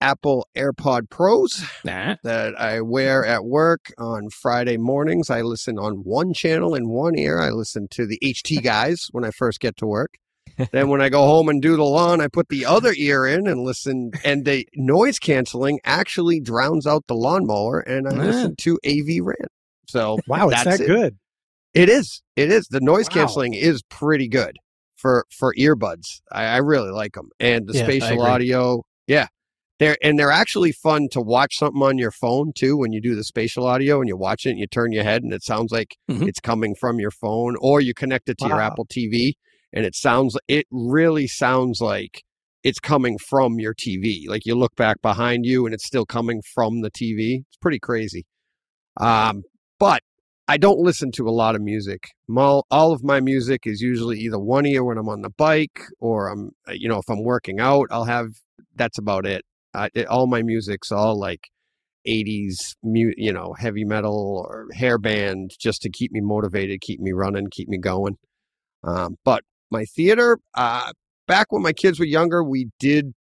Speaker 1: Apple AirPod Pros
Speaker 6: Nah.
Speaker 1: that I wear at work on Friday mornings. I listen on one channel in one ear. I listen to the HT guys when I first get to work. Then when I go home and do the lawn, I put the other ear in and listen. And the noise canceling actually drowns out the lawnmower. And I listen to AV Rant. So
Speaker 4: Wow, it's
Speaker 1: that's
Speaker 4: that
Speaker 1: it.
Speaker 4: good.
Speaker 1: It is. It is. The noise
Speaker 4: Wow.
Speaker 1: canceling is pretty good for earbuds. I really like them. And the
Speaker 3: Yeah, I
Speaker 1: spatial
Speaker 3: agree.
Speaker 1: audio. Yeah. They're actually fun to watch something on your phone too. When you do the spatial audio and you watch it and you turn your head and it sounds like
Speaker 6: Mhm.
Speaker 1: it's coming from your phone, or you connect it to your
Speaker 4: Wow.
Speaker 1: Apple TV and it really sounds like it's coming from your TV. Like you look back behind you and it's still coming from the TV. It's pretty crazy. But I don't listen to a lot of music. All of my music is usually either one ear when I'm on the bike, or if I'm working out, that's about it. All my music's all like 80s, heavy metal or hair band, just to keep me motivated, keep me running, keep me going. But my theater, back when my kids were younger, we did,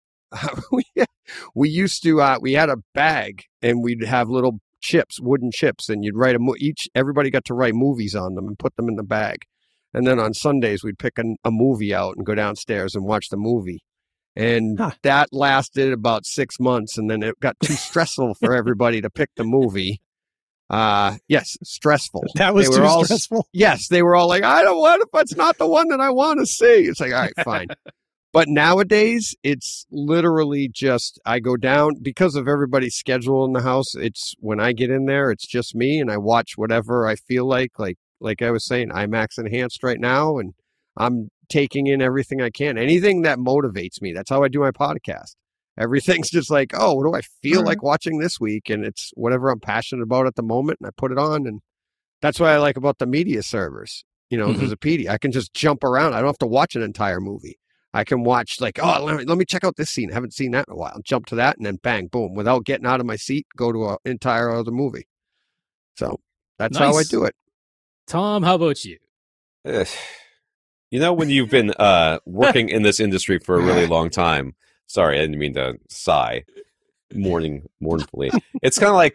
Speaker 1: we used to, we had a bag and we'd have little chips, wooden chips, and you'd write everybody got to write movies on them and put them in the bag. And then on Sundays, we'd pick a movie out and go downstairs and watch the movie. And that lasted about 6 months, and then it got too stressful for everybody to pick the movie. Yes, stressful.
Speaker 4: That was
Speaker 1: They were
Speaker 4: too
Speaker 1: all-
Speaker 4: stressful.
Speaker 1: Yes, they were all like, I don't want, if it's not the one that I want to see. It's like, all right, fine. But nowadays, it's literally just, I go down because of everybody's schedule in the house. It's when I get in there, it's just me, and I watch whatever I feel like I was saying, IMAX enhanced right now, and I'm taking in everything I can. Anything that motivates me. That's how I do my podcast. Everything's just like, oh, what do I feel like watching this week? And it's whatever I'm passionate about at the moment, and I put it on. And that's what I like about the media servers. There's a PD. I can just jump around. I don't have to watch an entire movie. I can watch let me check out this scene. I haven't seen that in a while. Jump to that and then bang, boom, without getting out of my seat, go to an entire other movie. So that's how I
Speaker 6: Nice.
Speaker 1: do it.
Speaker 6: Tom, how about you?
Speaker 2: When you've been working in this industry for a really long time, sorry, I didn't mean to sigh mournfully. It's kind of like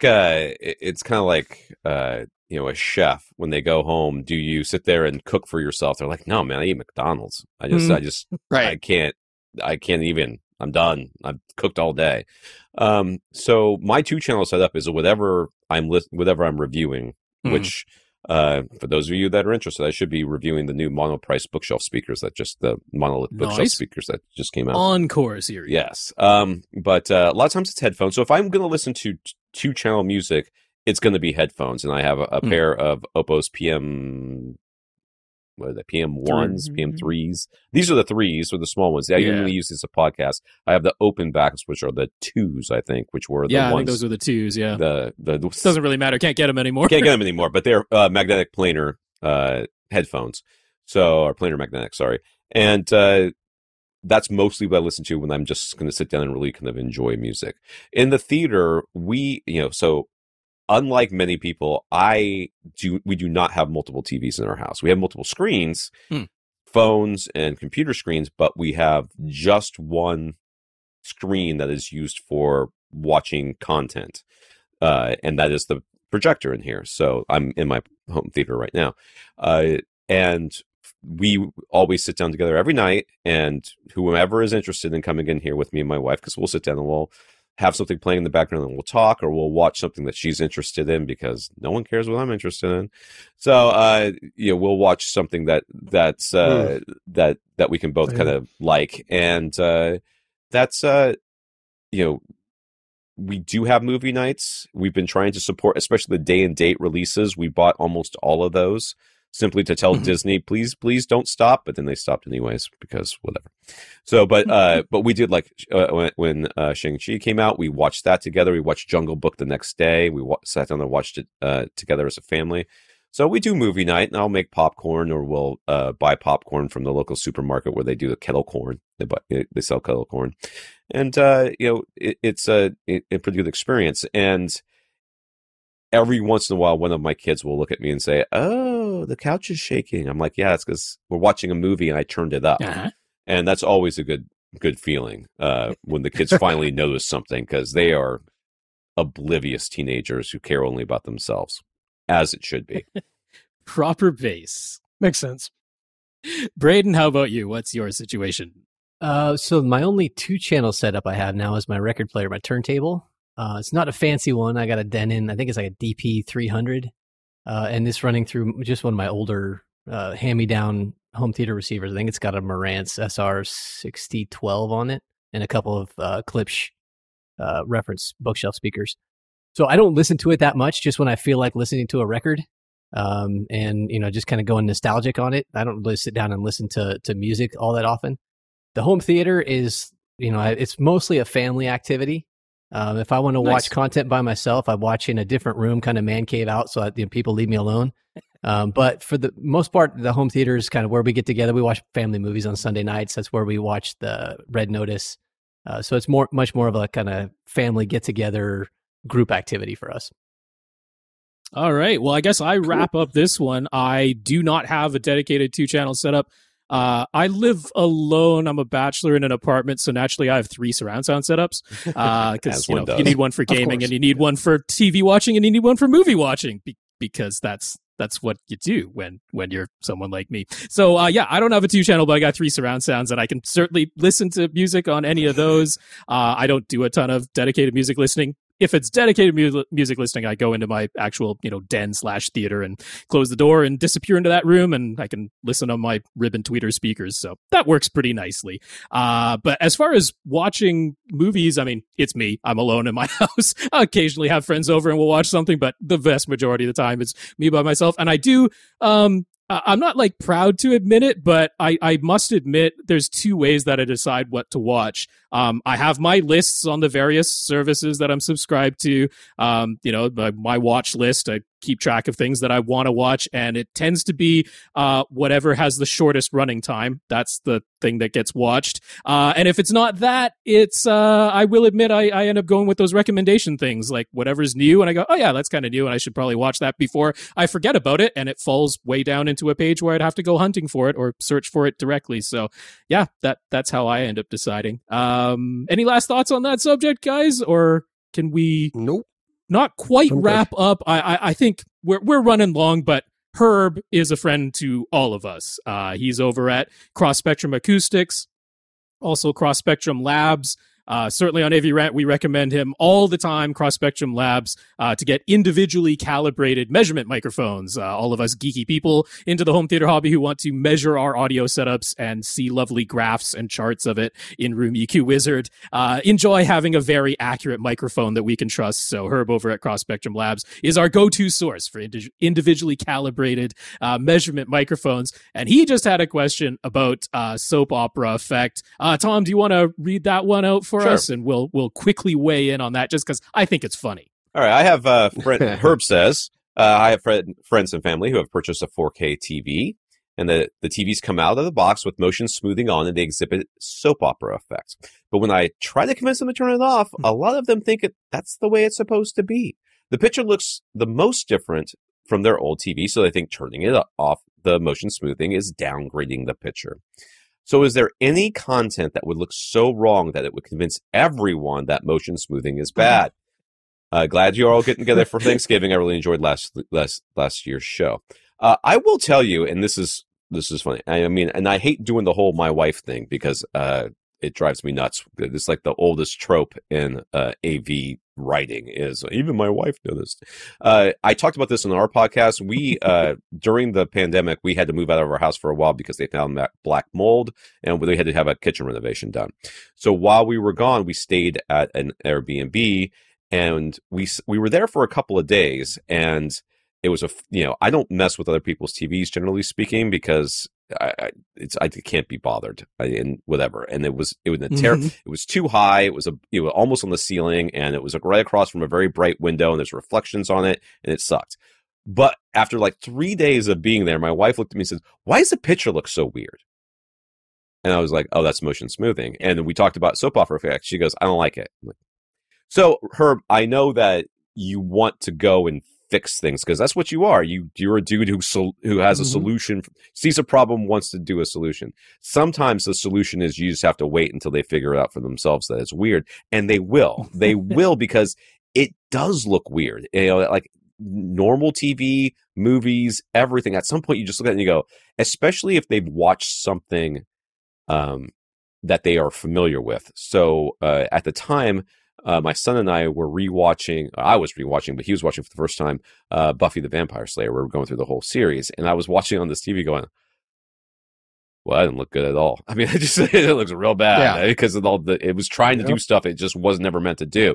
Speaker 2: a chef when they go home. Do you sit there and cook for yourself? They're like, no, man, I eat McDonald's. I just
Speaker 1: Right.
Speaker 2: I can't even. I'm done. I've cooked all day. So my 2-channel setup is whatever I'm reviewing, which for those of you that are interested, I should be reviewing the new Monoprice bookshelf speakers the monolith bookshelf
Speaker 6: Nice.
Speaker 2: speakers that just came out.
Speaker 6: Encore series.
Speaker 2: Yes. But a lot of times it's headphones. So if I'm going to listen to 2-channel music, it's going to be headphones. And I have a pair of Oppo's PM1s, PM3s. These are the 3s, or the small ones. I usually use this as a podcast. I have the open backs, which are the 2s, I think, which were the
Speaker 6: I think
Speaker 2: ones.
Speaker 6: those were the 2s, yeah.
Speaker 2: The
Speaker 6: Doesn't really matter. Can't get them anymore.
Speaker 2: can't get them anymore, but they're magnetic planar headphones. Or planar magnetic, sorry. And that's mostly what I listen to when I'm just going to sit down and really kind of enjoy music. In the theater, so unlike many people, we do not have multiple TVs in our house. We have multiple screens, phones and computer screens, but we have just one screen that is used for watching content. And that is the projector in here. So I'm in my home theater right now. And we always sit down together every night, and whoever is interested in coming in here with me and my wife, because we'll sit down and we'll have something playing in the background and we'll talk, or we'll watch something that she's interested in, because no one cares what I'm interested in. So, we'll watch something that we can both kind of like. And, we do have movie nights. We've been trying to support, especially the day and date releases. We bought almost all of those simply to tell Disney, please don't stop. But then they stopped anyways, because whatever. So, but we did when Shang-Chi came out, we watched that together. We watched Jungle Book the next day. We sat down and watched it together as a family. So we do movie night, and I'll make popcorn, or we'll buy popcorn from the local supermarket where they do the kettle corn. They sell kettle corn, and it's a pretty good experience. And every once in a while, one of my kids will look at me and say, "Oh, the couch is shaking." I'm like, "Yeah, it's because we're watching a movie and I turned it up."
Speaker 6: Uh-huh.
Speaker 2: And that's always a good good feeling when the kids finally notice something, because they are oblivious teenagers who care only about themselves, as it should be.
Speaker 6: Proper base.
Speaker 4: Makes sense.
Speaker 6: Braden, how about you? What's your situation?
Speaker 3: So my only 2-channel setup I have now is my record player, my turntable. It's not a fancy one. I got a Denon. I think it's like a DP300. And it's running through just one of my older hand-me-down home theater receivers. I think it's got a Marantz SR6012 on it and a couple of Klipsch reference bookshelf speakers. So I don't listen to it that much, just when I feel like listening to a record. And, just kind of going nostalgic on it. I don't really sit down and listen to music all that often. The home theater is, it's mostly a family activity. If I want to watch content by myself, I watch in a different room, kind of man cave out, so that people leave me alone. But for the most part, the home theater is kind of where we get together. We watch family movies on Sunday nights. That's where we watch the Red Notice. So it's much more of a kind of family get together group activity for us.
Speaker 6: All right. Well, I guess I wrap up this one. I do not have a dedicated 2-channel setup. I live alone. I'm a bachelor in an apartment, so naturally I have 3 surround sound setups. Because you need one for gaming, and you need one for TV watching, and you need one for movie watching, because that's what you do when you're someone like me. So I don't have a 2-channel, but I got 3 surround sounds, and I can certainly listen to music on any of those. I don't do a ton of dedicated music listening. If it's dedicated music listening, I go into my actual, den/theater and close the door and disappear into that room, and I can listen on my ribbon tweeter speakers. So that works pretty nicely. But as far as watching movies, I mean, it's me. I'm alone in my house. I occasionally have friends over and we'll watch something, but the vast majority of the time it's me by myself. And I do, I'm not proud to admit it, but I must admit there's 2 ways that I decide what to watch. I have my lists on the various services that I'm subscribed to. My watch list. I keep track of things that I want to watch, and it tends to be whatever has the shortest running time. That's the thing that gets watched. And if it's not that, it's I will admit I end up going with those recommendation things, like whatever's new, and I go, oh yeah, that's kind of new, and I should probably watch that before I forget about it, and it falls way down into a page where I'd have to go hunting for it or search for it directly. So yeah, that's how I end up deciding. Any last thoughts on that subject, guys, or can we?
Speaker 1: Nope.
Speaker 6: Not quite wrap up. I think we're running long, but Herb is a friend to all of us. He's over at Cross Spectrum Acoustics, also Cross Spectrum Labs. Certainly on AV Rant, we recommend him all the time, Cross Spectrum Labs, to get individually calibrated measurement microphones. All of us geeky people into the home theater hobby who want to measure our audio setups and see lovely graphs and charts of it in Room EQ Wizard, enjoy having a very accurate microphone that we can trust. So Herb over at Cross Spectrum Labs is our go-to source for individually calibrated measurement microphones. And he just had a question about soap opera effect. Tom, do you want to read that one out for us, and we'll quickly weigh in on that, just because I think it's funny.
Speaker 2: All right, I have Herb says, I have friends and family who have purchased a 4K TV, and the TVs come out of the box with motion smoothing on, and they exhibit soap opera effects. But when I try to convince them to turn it off, a lot of them think that's the way it's supposed to be. The picture looks the most different from their old TV, so they think turning it off, the motion smoothing, is downgrading the picture. So is there any content that would look so wrong that it would convince everyone that motion smoothing is bad? Glad you're all getting together for Thanksgiving. I really enjoyed last year's show. I will tell you, and this is funny. I mean, and I hate doing the whole my wife thing, because it drives me nuts. It's like the oldest trope in AV writing is even my wife noticed. I talked about this in our podcast. We during the pandemic, we had to move out of our house for a while because they found that black mold, and we had to have a kitchen renovation done. So while we were gone, we stayed at an Airbnb, and we were there for a couple of days. And it was I don't mess with other people's TVs, generally speaking, because I can't be bothered, and whatever. And it was it was too high. It was almost on the ceiling, and it was right across from a very bright window, and there's reflections on it, and it sucked. But after 3 days of being there, my wife looked at me and said, "Why does the picture look so weird?" And I was like, "Oh, that's motion smoothing." And we talked about soap opera effects. She goes, "I don't like it." I'm like, so Herb, I know that you want to go and fix things, because that's what you are. You're a dude who has a solution, sees a problem, wants to do a solution. Sometimes the solution is you just have to wait until they figure it out for themselves that it's weird, and they will. They will, because it does look weird. Like normal TV, movies, everything. At some point, you just look at it and you go, especially if they've watched something that they are familiar with. So at the time, my son and I were rewatching. I was rewatching, but he was watching for the first time Buffy the Vampire Slayer. We were going through the whole series, and I was watching on this TV going, well, that didn't look good at all. I mean, it looks real bad because of it was trying to do stuff it just was never meant to do.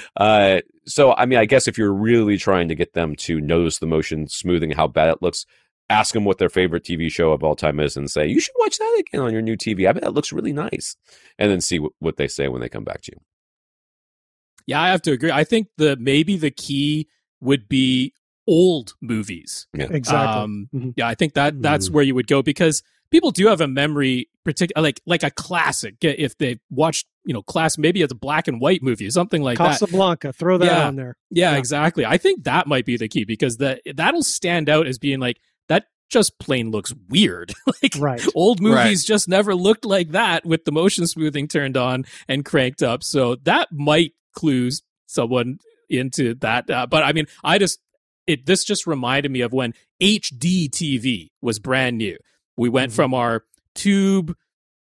Speaker 2: So, I mean, I guess if you're really trying to get them to notice the motion smoothing, how bad it looks, ask them what their favorite TV show of all time is and say, you should watch that again on your new TV. I bet that looks really nice. And then see what they say when they come back to you.
Speaker 6: Yeah, I have to agree. I think maybe the key would be old movies.
Speaker 2: Yeah,
Speaker 4: exactly.
Speaker 6: Yeah, I think that's where you would go, because people do have a memory, like a classic. If they watched, maybe it's a black and white movie or something like
Speaker 4: Casablanca, throw that on there.
Speaker 6: Yeah, exactly. I think that might be the key, because that'll stand out as being like, that just plain looks weird. Old movies just never looked like that with the motion smoothing turned on and cranked up. So that might clue someone into that. But I mean, this just reminded me of when HD TV was brand new. We went from our tube,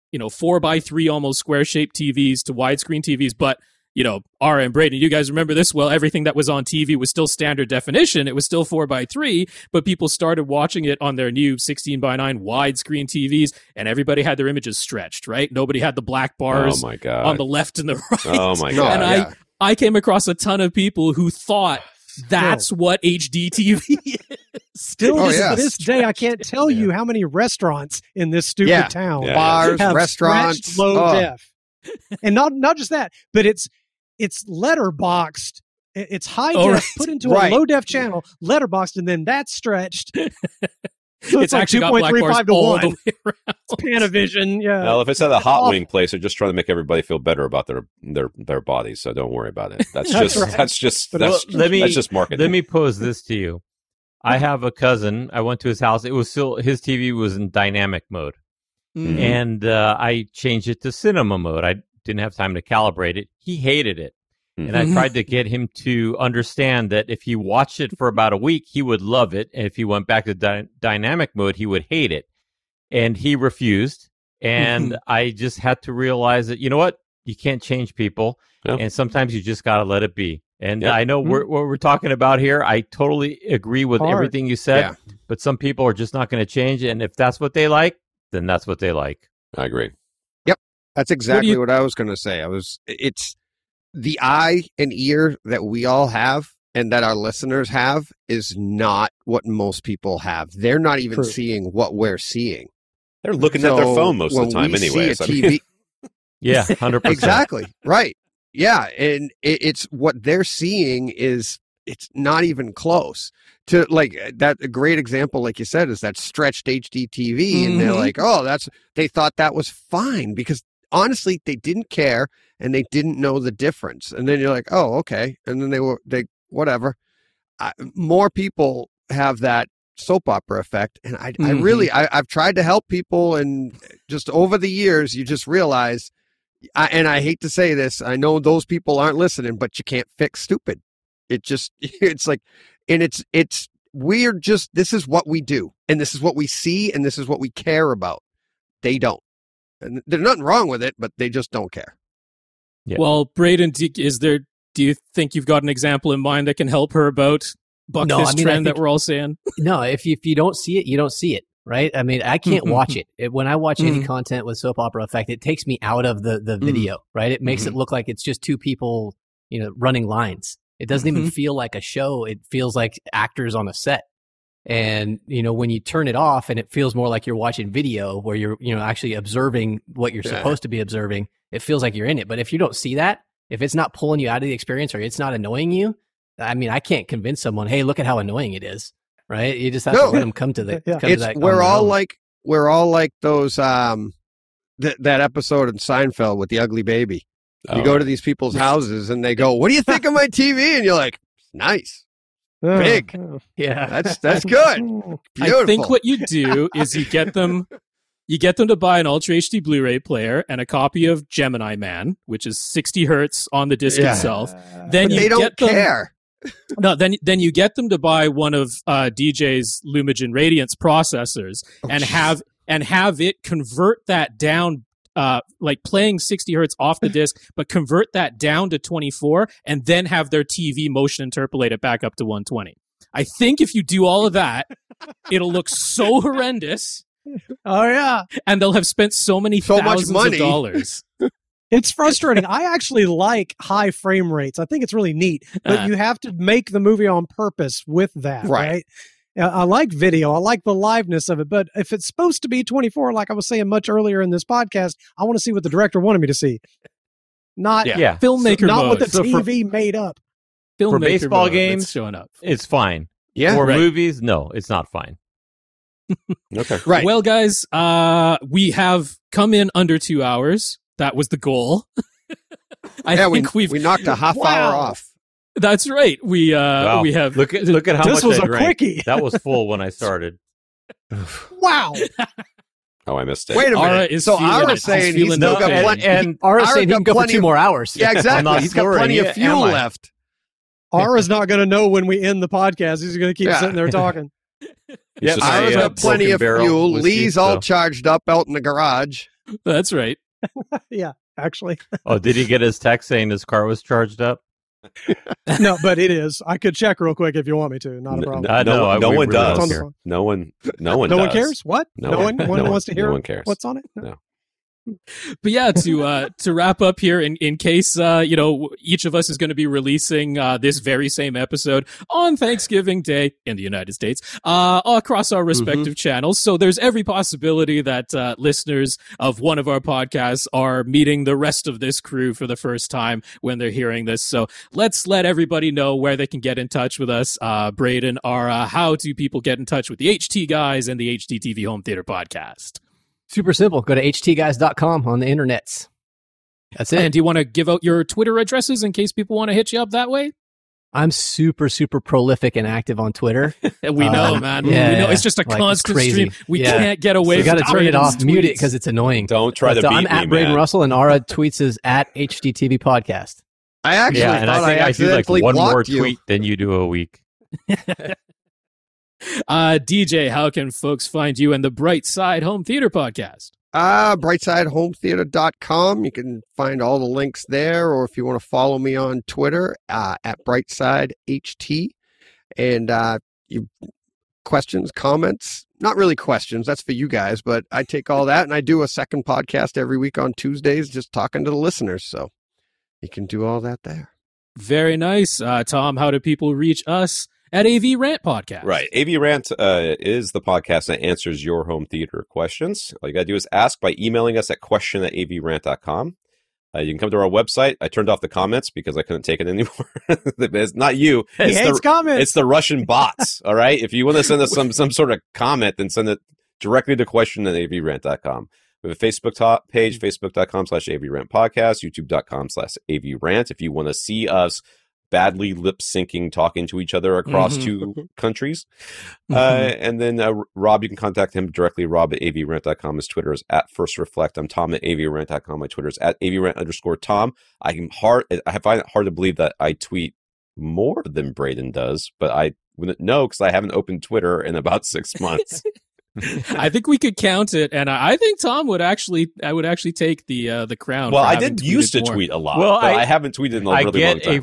Speaker 6: 4x3 almost square shaped TVs to widescreen TVs. But, Ara and Braden, you guys remember this well. Everything that was on TV was still standard definition. It was still 4x3, but people started watching it on their new 16:9 widescreen TVs, and everybody had their images stretched, right? Nobody had the black bars on the left and the right.
Speaker 2: Oh my God.
Speaker 6: And I came across a ton of people who thought that's what HD TV is.
Speaker 4: Still to this day, I can't tell you how many restaurants in this stupid town,
Speaker 1: bars,
Speaker 4: have
Speaker 1: restaurants,
Speaker 4: low def, and not just that, but it's letterboxed. It's high def put into a low def channel, letterboxed, and then that's stretched. So it's like
Speaker 6: actually
Speaker 4: 2.35 to 1.
Speaker 6: The way around.
Speaker 4: It's Panavision, yeah.
Speaker 2: Well, if it's at a hot wing place, they're just trying to make everybody feel better about their bodies. So don't worry about it. That's just marketing.
Speaker 5: Let me pose this to you. I have a cousin. I went to his house. It was still, his TV was in dynamic mode, and I changed it to cinema mode. I didn't have time to calibrate it. He hated it. And I tried to get him to understand that if he watched it for about a week, he would love it. And if he went back to dynamic mode, he would hate it. And he refused. And I just had to realize that, you know what? You can't change people. Yep. And sometimes you just got to let it be. And I know what we're talking about here. I totally agree with everything you said. Yeah. But some people are just not going to change. And if that's what they like, then that's what they like.
Speaker 2: I agree.
Speaker 1: Yep. That's exactly what I was going to say. It's the eye and ear that we all have and that our listeners have is not what most people have. They're not even seeing what we're seeing.
Speaker 2: They're looking at their phone most of the time anyway.
Speaker 5: Yeah, 100%.
Speaker 1: Exactly. Right. Yeah. And it's what they're seeing it's not even close to like that. A great example, like you said, is that stretched HD TV. And they're like, they thought that was fine because honestly, they didn't care and they didn't know the difference. And then you're like, oh, okay. And then whatever. More people have that soap opera effect. And I've tried to help people. And just over the years, you just realize, and I hate to say this, I know those people aren't listening, but you can't fix stupid. It's like, and it's weird. Just, this is what we do. And this is what we see. And this is what we care about. They don't. And there's nothing wrong with it, but they just don't care.
Speaker 6: Yeah. Well, Braden, do you think you've got an example in mind that can help her about this trend that we're all saying?
Speaker 3: No, if you don't see it, you don't see it, right? I mean, I can't watch it. When I watch any content with soap opera effect, it takes me out of the video, right? It makes it look like it's just two people, running lines. It doesn't even feel like a show. It feels like actors on a set. And, when you turn it off and it feels more like you're watching video where you're, actually observing what you're supposed to be observing, it feels like you're in it. But if you don't see that, if it's not pulling you out of the experience or it's not annoying you, I mean, I can't convince someone, hey, look at how annoying it is, right? You just have to let them come to that.
Speaker 1: We're all like those, that episode in Seinfeld with the ugly baby. You go to these people's houses and they go, what do you think of my TV? And you're like, nice. Big.
Speaker 3: Yeah.
Speaker 1: That's good. Beautiful.
Speaker 6: I think what you do is you get them to buy an Ultra HD Blu-ray player and a copy of Gemini Man, which is 60 hertz on the disc itself. Then
Speaker 1: But
Speaker 6: you
Speaker 1: they don't
Speaker 6: get them,
Speaker 1: care.
Speaker 6: No, then you get them to buy one of DJ's Lumagen Radiance processors and have it convert that down, like playing 60 hertz off the disc, but convert that down to 24, and then have their TV motion interpolate it back up to 120. I think if you do all of that, it'll look so horrendous.
Speaker 4: Oh yeah,
Speaker 6: and they'll have spent so much thousands
Speaker 1: money.
Speaker 6: of dollars.
Speaker 4: it's frustrating. I actually like high frame rates. I think it's really neat, but you have to make the movie on purpose with that, right? I like video. I like the liveness of it, but if it's supposed to be 24, like I was saying much earlier in this podcast, I want to see what the director wanted me to see, not
Speaker 6: filmmaker
Speaker 4: not
Speaker 6: mode.
Speaker 4: what the TV made up.
Speaker 6: Filmmaker
Speaker 5: for baseball
Speaker 6: mode
Speaker 5: games,
Speaker 6: that's showing up.
Speaker 5: It's fine.
Speaker 1: Yeah.
Speaker 5: For movies, no, it's not fine.
Speaker 2: Okay.
Speaker 1: Right.
Speaker 6: Well, guys, we have come in under 2 hours. That was the goal. I think
Speaker 1: we knocked a half hour off.
Speaker 6: That's right. We
Speaker 5: Wow.
Speaker 6: we have
Speaker 5: Look at how
Speaker 4: This
Speaker 5: much
Speaker 4: was
Speaker 5: I
Speaker 4: a
Speaker 5: drank.
Speaker 4: quickie.
Speaker 5: That was full when I started.
Speaker 4: Wow.
Speaker 2: Oh, I missed it.
Speaker 1: Wait a
Speaker 6: Ara
Speaker 1: minute.
Speaker 6: is
Speaker 1: So
Speaker 6: feeling it.
Speaker 1: Ara's
Speaker 6: He's
Speaker 1: saying he's
Speaker 6: feeling
Speaker 1: still
Speaker 6: it.
Speaker 1: got
Speaker 5: No,
Speaker 1: plenty.
Speaker 5: and
Speaker 3: Ara's
Speaker 1: Ara's
Speaker 3: saying he
Speaker 1: got
Speaker 3: can go for
Speaker 1: plenty
Speaker 3: 2
Speaker 1: of-
Speaker 3: more hours.
Speaker 1: Yeah,
Speaker 5: I'm
Speaker 1: exactly.
Speaker 5: not
Speaker 1: He's got
Speaker 5: storing
Speaker 1: plenty
Speaker 5: it,
Speaker 1: of fuel
Speaker 5: am I?
Speaker 1: left.
Speaker 4: Ara's not going to know when we end the podcast. He's going to keep
Speaker 1: Yeah.
Speaker 4: sitting there talking.
Speaker 5: Yeah,
Speaker 2: just-
Speaker 1: Ara's got plenty
Speaker 5: broken
Speaker 1: of
Speaker 5: barrel
Speaker 1: fuel.
Speaker 5: whiskey,
Speaker 1: Lee's all
Speaker 5: so-
Speaker 1: charged up out in the garage.
Speaker 6: That's right.
Speaker 4: Yeah, actually.
Speaker 5: Oh, did he get his text saying his car was charged up?
Speaker 4: No, but it is. I could check real quick if you want me to. Not a problem.
Speaker 5: No,
Speaker 2: no
Speaker 5: we
Speaker 2: one
Speaker 5: really
Speaker 2: does.
Speaker 4: It's on the
Speaker 5: care.
Speaker 4: phone.
Speaker 2: No one
Speaker 4: No one
Speaker 2: does.
Speaker 4: cares? What?
Speaker 2: No
Speaker 4: No
Speaker 2: one-
Speaker 4: one
Speaker 2: no one-
Speaker 4: wants to hear
Speaker 2: no one cares.
Speaker 4: what's on it?
Speaker 2: No.
Speaker 6: But yeah, to wrap up here, in case each of us is going to be releasing this very same episode on Thanksgiving Day in the United States, across our respective channels. So there's every possibility that listeners of one of our podcasts are meeting the rest of this crew for the first time when they're hearing this. So let's let everybody know where they can get in touch with us. Braden, how do people get in touch with the HT guys and the HTTV Home Theater Podcast?
Speaker 3: Super simple. Go to htguys.com on the internets. That's it.
Speaker 6: And do you want to give out your Twitter addresses in case people want to hit you up that way?
Speaker 3: I'm super, super prolific and active on Twitter.
Speaker 6: We know, man.
Speaker 3: yeah,
Speaker 6: we know it's just a
Speaker 3: like,
Speaker 6: constant
Speaker 3: crazy.
Speaker 6: stream. We
Speaker 3: Yeah.
Speaker 6: can't get away
Speaker 3: You
Speaker 6: from
Speaker 3: got to turn it
Speaker 6: Braden's
Speaker 3: off, mute it
Speaker 6: tweets.
Speaker 3: because it's annoying.
Speaker 2: Don't try to
Speaker 3: But,
Speaker 2: beat
Speaker 3: I'm
Speaker 2: me,
Speaker 3: at Braden
Speaker 2: man.
Speaker 3: Russell, and Ara tweets is at HDTV Podcast.
Speaker 1: I actually
Speaker 5: Yeah, and
Speaker 1: thought
Speaker 5: I think I do like
Speaker 1: accidentally
Speaker 5: one more
Speaker 1: blocked you.
Speaker 5: tweet than you do a week.
Speaker 6: DJ, how can folks find you and the Bright Side Home Theater Podcast?
Speaker 1: BrightsideHometheater.com. You can find all the links there, or if you want to follow me on Twitter, at BrightsideHT. And you questions, comments, not really questions, that's for you guys, but I take all that and I do a second podcast every week on Tuesdays, just talking to the listeners. So you can do all that there.
Speaker 6: Very nice. Tom, how do people reach us at AV Rant Podcast?
Speaker 2: Right. AV Rant is the podcast that answers your home theater questions. All you got to do is ask by emailing us at question@avrant.com. You can come to our website. I turned off the comments because I couldn't take it anymore. It's not you.
Speaker 4: He
Speaker 2: It's
Speaker 4: hates comments.
Speaker 2: It's the Russian bots. All right. If you want to send us some sort of comment, then send it directly to question@avrant.com. We have a Facebook page, facebook.com/avrantpodcast, youtube.com/avrant. If you want to see us badly lip syncing, talking to each other across two countries. And then Rob, you can contact him directly, rob@avrant.com. His Twitter is @FirstReflect. I'm Tom @avrant.com. My Twitter is @avrant_Tom. I find it hard to believe that I tweet more than Braden does, but I wouldn't know because I haven't opened Twitter in about 6 months.
Speaker 6: I think we could count it, and I think Tom would actually take the crown.
Speaker 2: Well,
Speaker 6: for
Speaker 2: I
Speaker 6: having
Speaker 2: did used to
Speaker 6: tweeted more.
Speaker 2: tweet a lot,
Speaker 5: Well,
Speaker 2: but I haven't tweeted in a really long time.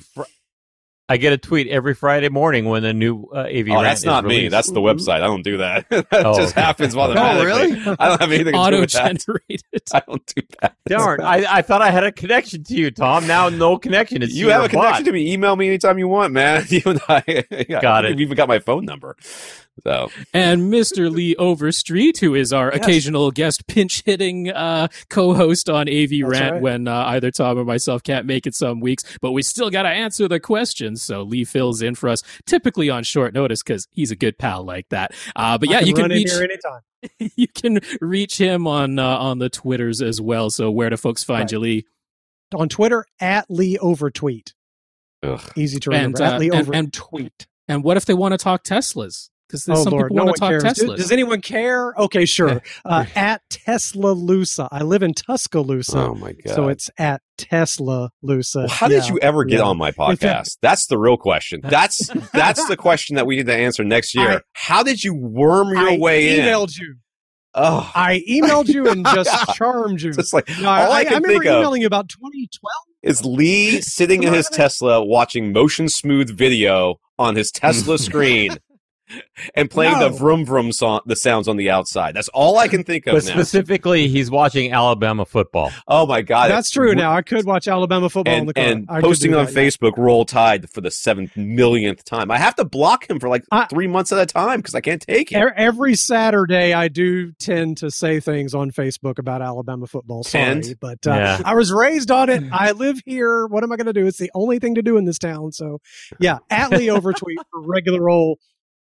Speaker 5: I get a tweet every Friday morning when the new AV
Speaker 2: Oh,
Speaker 5: Rant
Speaker 2: that's
Speaker 5: is
Speaker 2: not me.
Speaker 5: released.
Speaker 2: That's the website. I don't do that. That just
Speaker 5: okay.
Speaker 2: happens automatically.
Speaker 1: really?
Speaker 2: I don't have anything to do with that.
Speaker 6: Auto-generated.
Speaker 2: I don't do that.
Speaker 5: Darn, I thought I had a connection to you, Tom. Now no connection. It's
Speaker 2: You have a connection to me. Email me anytime you want, man. You and I
Speaker 5: Got it.
Speaker 2: You've even got my phone number. So
Speaker 6: And Mr. Lee Overstreet, who is our occasional guest pinch-hitting co-host on AV Rant
Speaker 4: right.
Speaker 6: when either Tom or myself can't make it some weeks, but we still got to answer the questions, so Lee fills in for us, typically on short notice because he's a good pal like that. But yeah,
Speaker 4: I
Speaker 6: you can
Speaker 4: run in
Speaker 6: reach
Speaker 4: here anytime.
Speaker 6: you can reach him on the Twitters as well. So where do folks find
Speaker 4: Right.
Speaker 6: you, Lee?
Speaker 4: On Twitter @LeeOvertweet.
Speaker 2: ugh.
Speaker 4: Easy to remember.
Speaker 6: And,
Speaker 4: @LeeOvertweet.
Speaker 6: And what if they want to talk Teslas? Because there's some
Speaker 4: Lord,
Speaker 6: people want to talk
Speaker 4: cares.
Speaker 6: Teslas.
Speaker 4: Does anyone care? Okay, sure. At Tesla Lusa. I live in Tuscaloosa.
Speaker 2: Oh my god!
Speaker 4: So it's at Tesla Lusa.
Speaker 2: Well, how did you ever get on my podcast? That's the real question. That's the question that we need to answer next year. How did you worm your way in?
Speaker 4: I emailed you.
Speaker 2: Oh,
Speaker 4: I emailed you and just charmed you.
Speaker 2: It's like
Speaker 4: No,
Speaker 2: all I
Speaker 4: I
Speaker 2: can
Speaker 4: remember
Speaker 2: think of
Speaker 4: emailing you about 2012.
Speaker 2: is Lee sitting in his Tesla watching motion smooth video on his Tesla screen. And playing the vroom vroom song, the sounds on the outside. That's all I can think of
Speaker 5: But
Speaker 2: now.
Speaker 5: specifically, he's watching Alabama football.
Speaker 2: Oh my god,
Speaker 4: That's true. Now I could watch Alabama football in the car.
Speaker 2: and
Speaker 4: I could
Speaker 2: posting
Speaker 4: do
Speaker 2: on
Speaker 4: that, yeah.
Speaker 2: Facebook, Roll Tide for the 7 millionth time. I have to block him for like 3 months at a time because I can't take it.
Speaker 4: Every Saturday, I do tend to say things on Facebook about Alabama football. Sorry, but
Speaker 5: Yeah.
Speaker 4: I was raised on it. I live here. What am I going to do? It's the only thing to do in this town. So, yeah, at Lee Overtweet for regular old,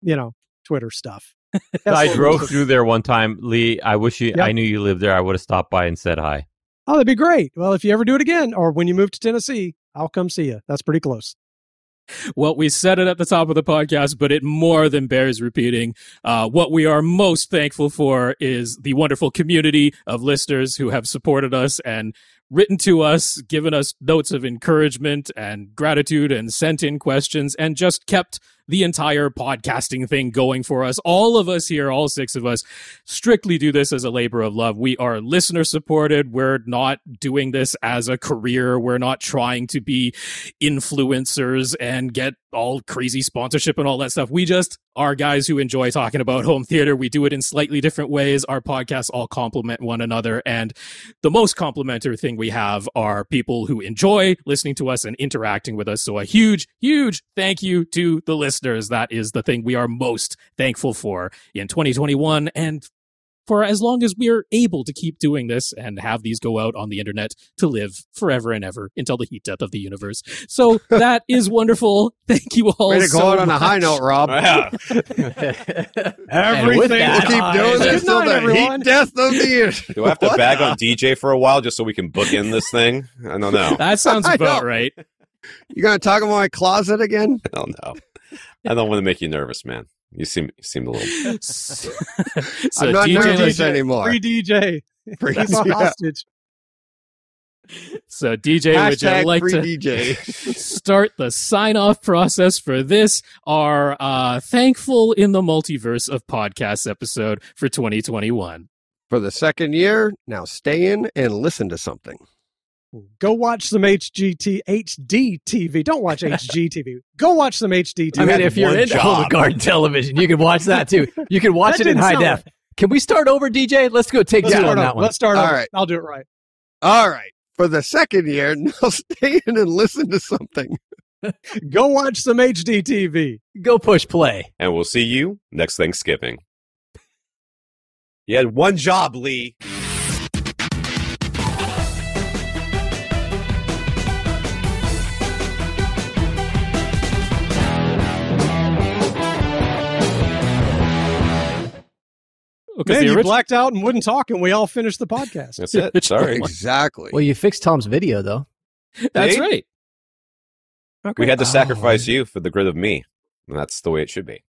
Speaker 4: Twitter stuff.
Speaker 5: I drove through there one time, Lee. I wish I knew you lived there. I would have stopped by and said hi.
Speaker 4: Oh, that'd be great. Well, if you ever do it again, or when you move to Tennessee, I'll come see you. That's pretty close.
Speaker 6: Well, we said it at the top of the podcast, but it more than bears repeating. What we are most thankful for is the wonderful community of listeners who have supported us and written to us, given us notes of encouragement and gratitude and sent in questions and just kept the entire podcasting thing going for us. All of us here, all 6 of us, strictly do this as a labor of love. We are listener supported. We're not doing this as a career. We're not trying to be influencers and get all crazy sponsorship and all that stuff. We just are guys who enjoy talking about home theater. We do it in slightly different ways. Our podcasts all complement one another. And the most complimentary thing we have are people who enjoy listening to us and interacting with us. So a huge, huge thank you to the listeners. That is the thing we are most thankful for in 2021 and for as long as we're able to keep doing this and have these go out on the internet to live forever and ever until the heat death of the universe. So that is wonderful. Thank you all.
Speaker 1: Way to
Speaker 6: so
Speaker 1: go out on a
Speaker 6: much.
Speaker 1: high note, Rob.
Speaker 2: Yeah.
Speaker 4: Everything.
Speaker 3: that,
Speaker 1: We'll keep doing this
Speaker 4: Good
Speaker 1: till
Speaker 4: night,
Speaker 1: the
Speaker 4: everyone.
Speaker 1: heat death of the year.
Speaker 2: Do I have to bag on DJ for a while just so we can book in this thing? I don't know.
Speaker 6: That sounds
Speaker 1: I
Speaker 6: about
Speaker 1: know.
Speaker 6: right.
Speaker 1: You gonna talk about my closet again?
Speaker 2: I don't know. I don't want to make you nervous, man. You seem a little.
Speaker 6: So
Speaker 1: I'm not
Speaker 6: DJ,
Speaker 1: nervous anymore.
Speaker 4: Free DJ.
Speaker 1: Free
Speaker 4: Keep a
Speaker 1: yeah.
Speaker 4: hostage.
Speaker 6: so DJ, would you
Speaker 1: Hashtag
Speaker 6: like
Speaker 1: free
Speaker 6: to
Speaker 1: DJ.
Speaker 6: start the sign-off process for this, our Thankful in the Multiverse of Podcasts episode for 2021?
Speaker 1: For the second year, now stay in and listen to something.
Speaker 4: Go watch some HD TV. Don't watch HGTV. Go watch some HD TV.
Speaker 3: I mean,
Speaker 2: had
Speaker 3: if you're
Speaker 2: one
Speaker 3: into
Speaker 2: job.
Speaker 3: home and garden television, you can watch that too. You can watch
Speaker 4: That
Speaker 3: it in
Speaker 4: didn't
Speaker 3: high
Speaker 4: sound
Speaker 3: def. Can we start over, DJ? Let's go take
Speaker 4: Let's
Speaker 3: two
Speaker 4: start
Speaker 3: on that
Speaker 4: over.
Speaker 3: one.
Speaker 4: Let's start
Speaker 1: All
Speaker 4: over.
Speaker 1: right.
Speaker 4: I'll do it right.
Speaker 1: All right. For the second year, now stay in and listen to something.
Speaker 4: Go watch some HD TV.
Speaker 3: Go push play.
Speaker 2: And we'll see you next Thanksgiving. You had one job, Lee.
Speaker 6: Because
Speaker 4: Man,
Speaker 6: the
Speaker 4: you
Speaker 6: original,
Speaker 4: blacked out and wouldn't talk, and we all finished the podcast.
Speaker 2: That's it. Sorry.
Speaker 1: Exactly.
Speaker 3: Well, you fixed Tom's video though.
Speaker 6: that's
Speaker 2: See?
Speaker 6: right.
Speaker 2: We had to
Speaker 1: Oh.
Speaker 2: sacrifice you for the good of me. And that's the way it should be.